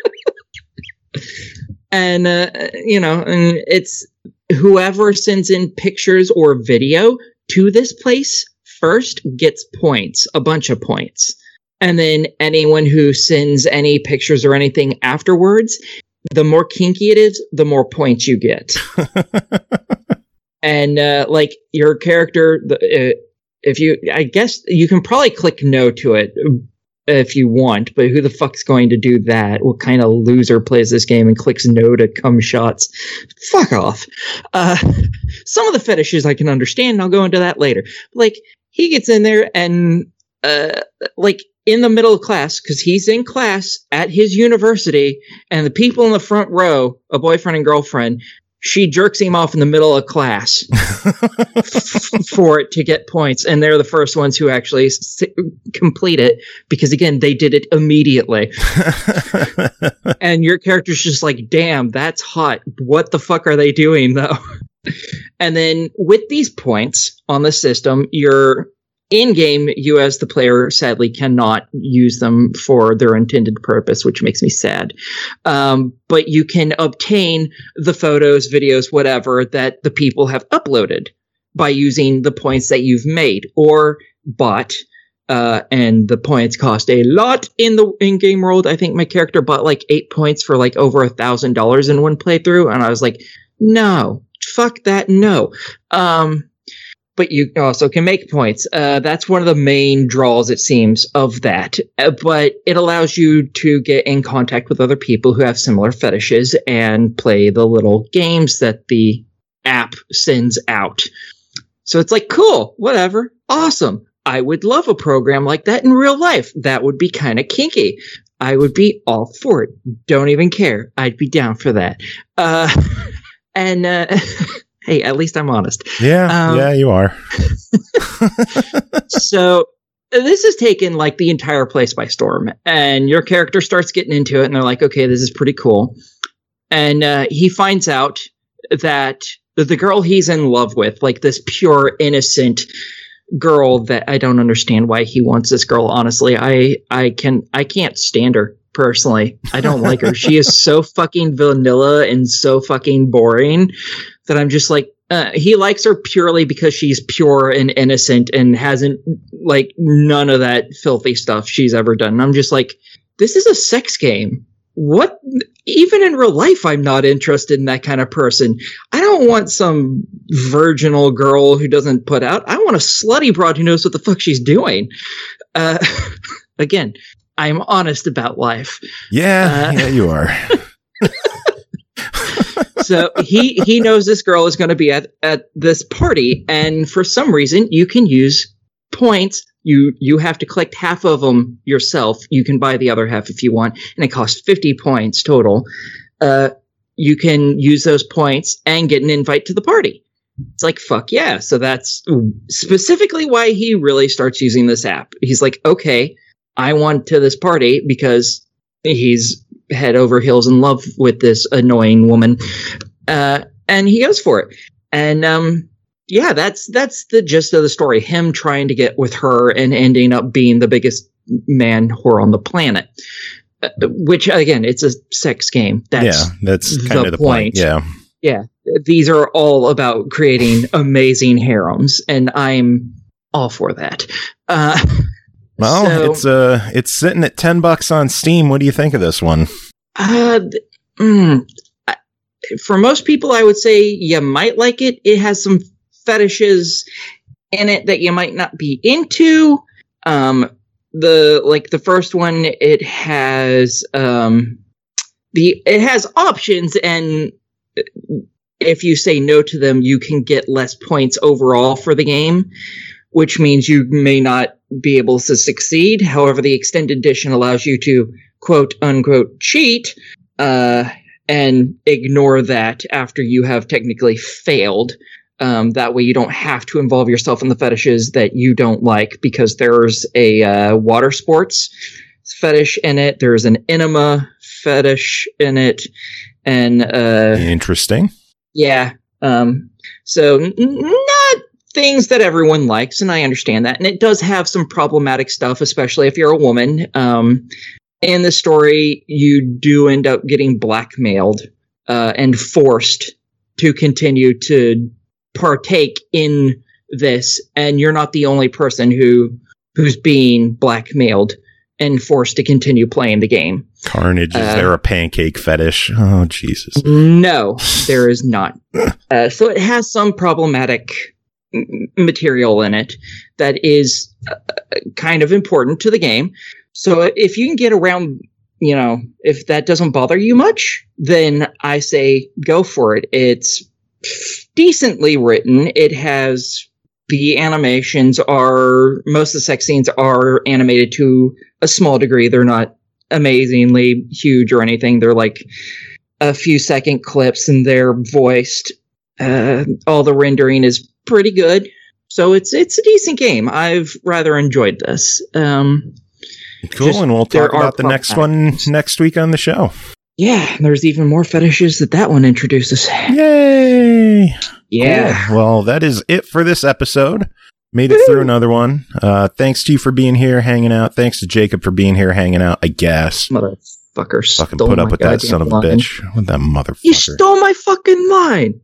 and, uh, you know, and it's, whoever sends in pictures or video to this place first gets points, a bunch of points. And then anyone who sends any pictures or anything afterwards, the more kinky it is, the more points you get. And uh, like your character, uh, if you, I guess you can probably click no to it if you want, but who the fuck's going to do that? What kind of loser plays this game and clicks no to cum shots? Fuck off. Uh, some of the fetishes I can understand, and I'll go into that later. Like, he gets in there and, uh, like, in the middle of class, because he's in class at his university, and the people in the front row, a boyfriend and girlfriend, she jerks him off in the middle of class f- for it to get points. And they're the first ones who actually s- complete it because, again, they did it immediately. And your character's just like, damn, that's hot. What the fuck are they doing, though? And then with these points on the system, you're in-game, you as the player sadly cannot use them for their intended purpose, which makes me sad. Um, but you can obtain the photos, videos, whatever that the people have uploaded by using the points that you've made or bought. Uh, and the points cost a lot in the in-game world. I think my character bought like eight points for like over a thousand dollars in one playthrough. And I was like, no, fuck that. No. Um, But you also can make points. Uh, that's one of the main draws, it seems, of that. Uh, but it allows you to get in contact with other people who have similar fetishes and play the little games that the app sends out. So it's like, cool, whatever, awesome. I would love a program like that in real life. That would be kind of kinky. I would be all for it. Don't even care. I'd be down for that. Uh, and... Uh, Hey, at least I'm honest. Yeah, um, yeah, you are. So this has taken like the entire place by storm, and your character starts getting into it, and they're like, okay, this is pretty cool. And uh, he finds out that the girl he's in love with, like this pure, innocent girl that I don't understand why he wants this girl, honestly. I, I, can, I can't stand her. Personally, I don't like her. She is so fucking vanilla and so fucking boring that I'm just like, uh, he likes her purely because she's pure and innocent and hasn't like none of that filthy stuff she's ever done. And I'm just like, this is a sex game. What? Even in real life, I'm not interested in that kind of person. I don't want some virginal girl who doesn't put out. I want a slutty broad who knows what the fuck she's doing. Uh, again, I'm honest about life. Yeah, uh, yeah, you are. So he, he knows this girl is going to be at, at this party, and for some reason, you can use points. You you have to collect half of them yourself. You can buy the other half if you want, and it costs fifty points total. Uh, you can use those points and get an invite to the party. It's like, fuck yeah. So that's specifically why he really starts using this app. He's like, okay, I want to this party because he's head over heels in love with this annoying woman. Uh, and he goes for it. And, um, yeah, that's, that's the gist of the story. Him trying to get with her and ending up being the biggest man whore on the planet. Uh, which, again, it's a sex game. That's yeah, that's kind the of the point. point. Yeah. Yeah. These are all about creating amazing harems, and I'm all for that. Uh, well, so, it's uh, it's sitting at ten bucks on Steam. What do you think of this one? Uh, mm, I, for most people, I would say you might like it. It has some fetishes in it that you might not be into. Um, the like the first one, it has um, the it has options, and if you say no to them, you can get less points overall for the game, which means you may not be able to succeed. However, the extended edition allows you to quote unquote cheat uh, and ignore that after you have technically failed. Um, that way you don't have to involve yourself in the fetishes that you don't like, because there's a uh, water sports fetish in it. There's an enema fetish in it. And uh, interesting. Yeah. Um, so n- not things that everyone likes, and I understand that. And it does have some problematic stuff, especially if you're a woman. Um, in the story, you do end up getting blackmailed uh, and forced to continue to partake in this, and you're not the only person who who's being blackmailed and forced to continue playing the game. Carnage, is uh, there a pancake fetish? Oh, Jesus. No, there is not. Uh, so it has some problematic m- material in it that is uh, kind of important to the game. So if you can get around, you know, if that doesn't bother you much, then I say go for it. It's decently written. It has... The animations are, most of the sex scenes are animated to a small degree. They're not amazingly huge or anything. They're like a few second clips, and they're voiced. Uh, all the rendering is pretty good. So it's it's a decent game. I've rather enjoyed this. Um, cool, just, and we'll talk about the next one next week on the show. Yeah, there's even more fetishes that that one introduces. Yay! Yeah. Cool. Well, that is it for this episode. Made it Woo! Through another one. Uh, thanks to you for being here, hanging out. Thanks to Jacob for being here, hanging out, I guess. Motherfucker. Fucking put up with that son of a line. bitch. With that motherfucker. You stole my fucking line.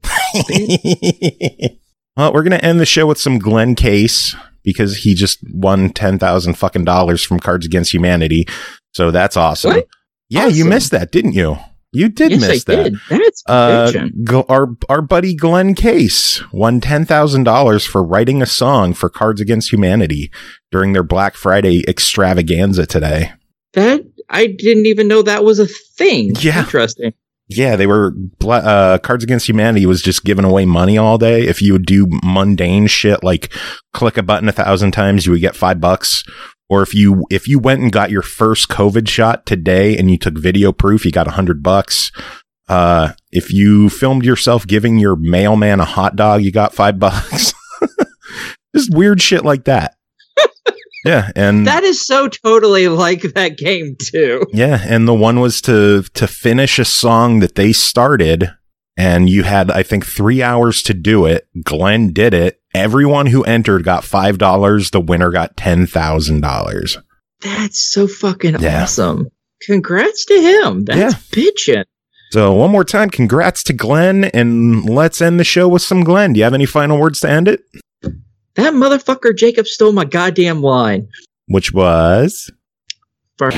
Well, we're going to end the show with some Glenn Case, because he just won ten thousand fucking dollars from Cards Against Humanity. So that's awesome. What? Yeah, awesome. You missed that, didn't you? You did yes, miss I that. Did. That's uh, G- our our buddy Glenn Case won ten thousand dollars for writing a song for Cards Against Humanity during their Black Friday extravaganza today. That I didn't even know that was a thing. Yeah. Interesting. Yeah, they were uh, Cards Against Humanity was just giving away money all day. If you would do mundane shit like click a button a thousand times, you would get five bucks. Or if you if you went and got your first COVID shot today and you took video proof, you got a hundred bucks. Uh, if you filmed yourself giving your mailman a hot dog, you got five bucks. Just weird shit like that. Yeah, and that is so totally like that game too. Yeah, and the one was to to finish a song that they started, and you had, I think, three hours to do it. Glenn did it. Everyone who entered got five dollars. The winner got ten thousand dollars. That's so fucking yeah. awesome. Congrats to him. That's yeah. bitchin'. So one more time, congrats to Glenn, and let's end the show with some Glenn. Do you have any final words to end it? That motherfucker Jacob stole my goddamn line. Which was? For-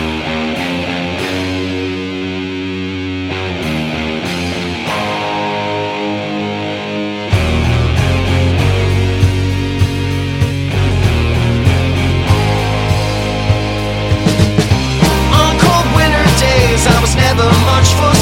On cold winter days, I was never much for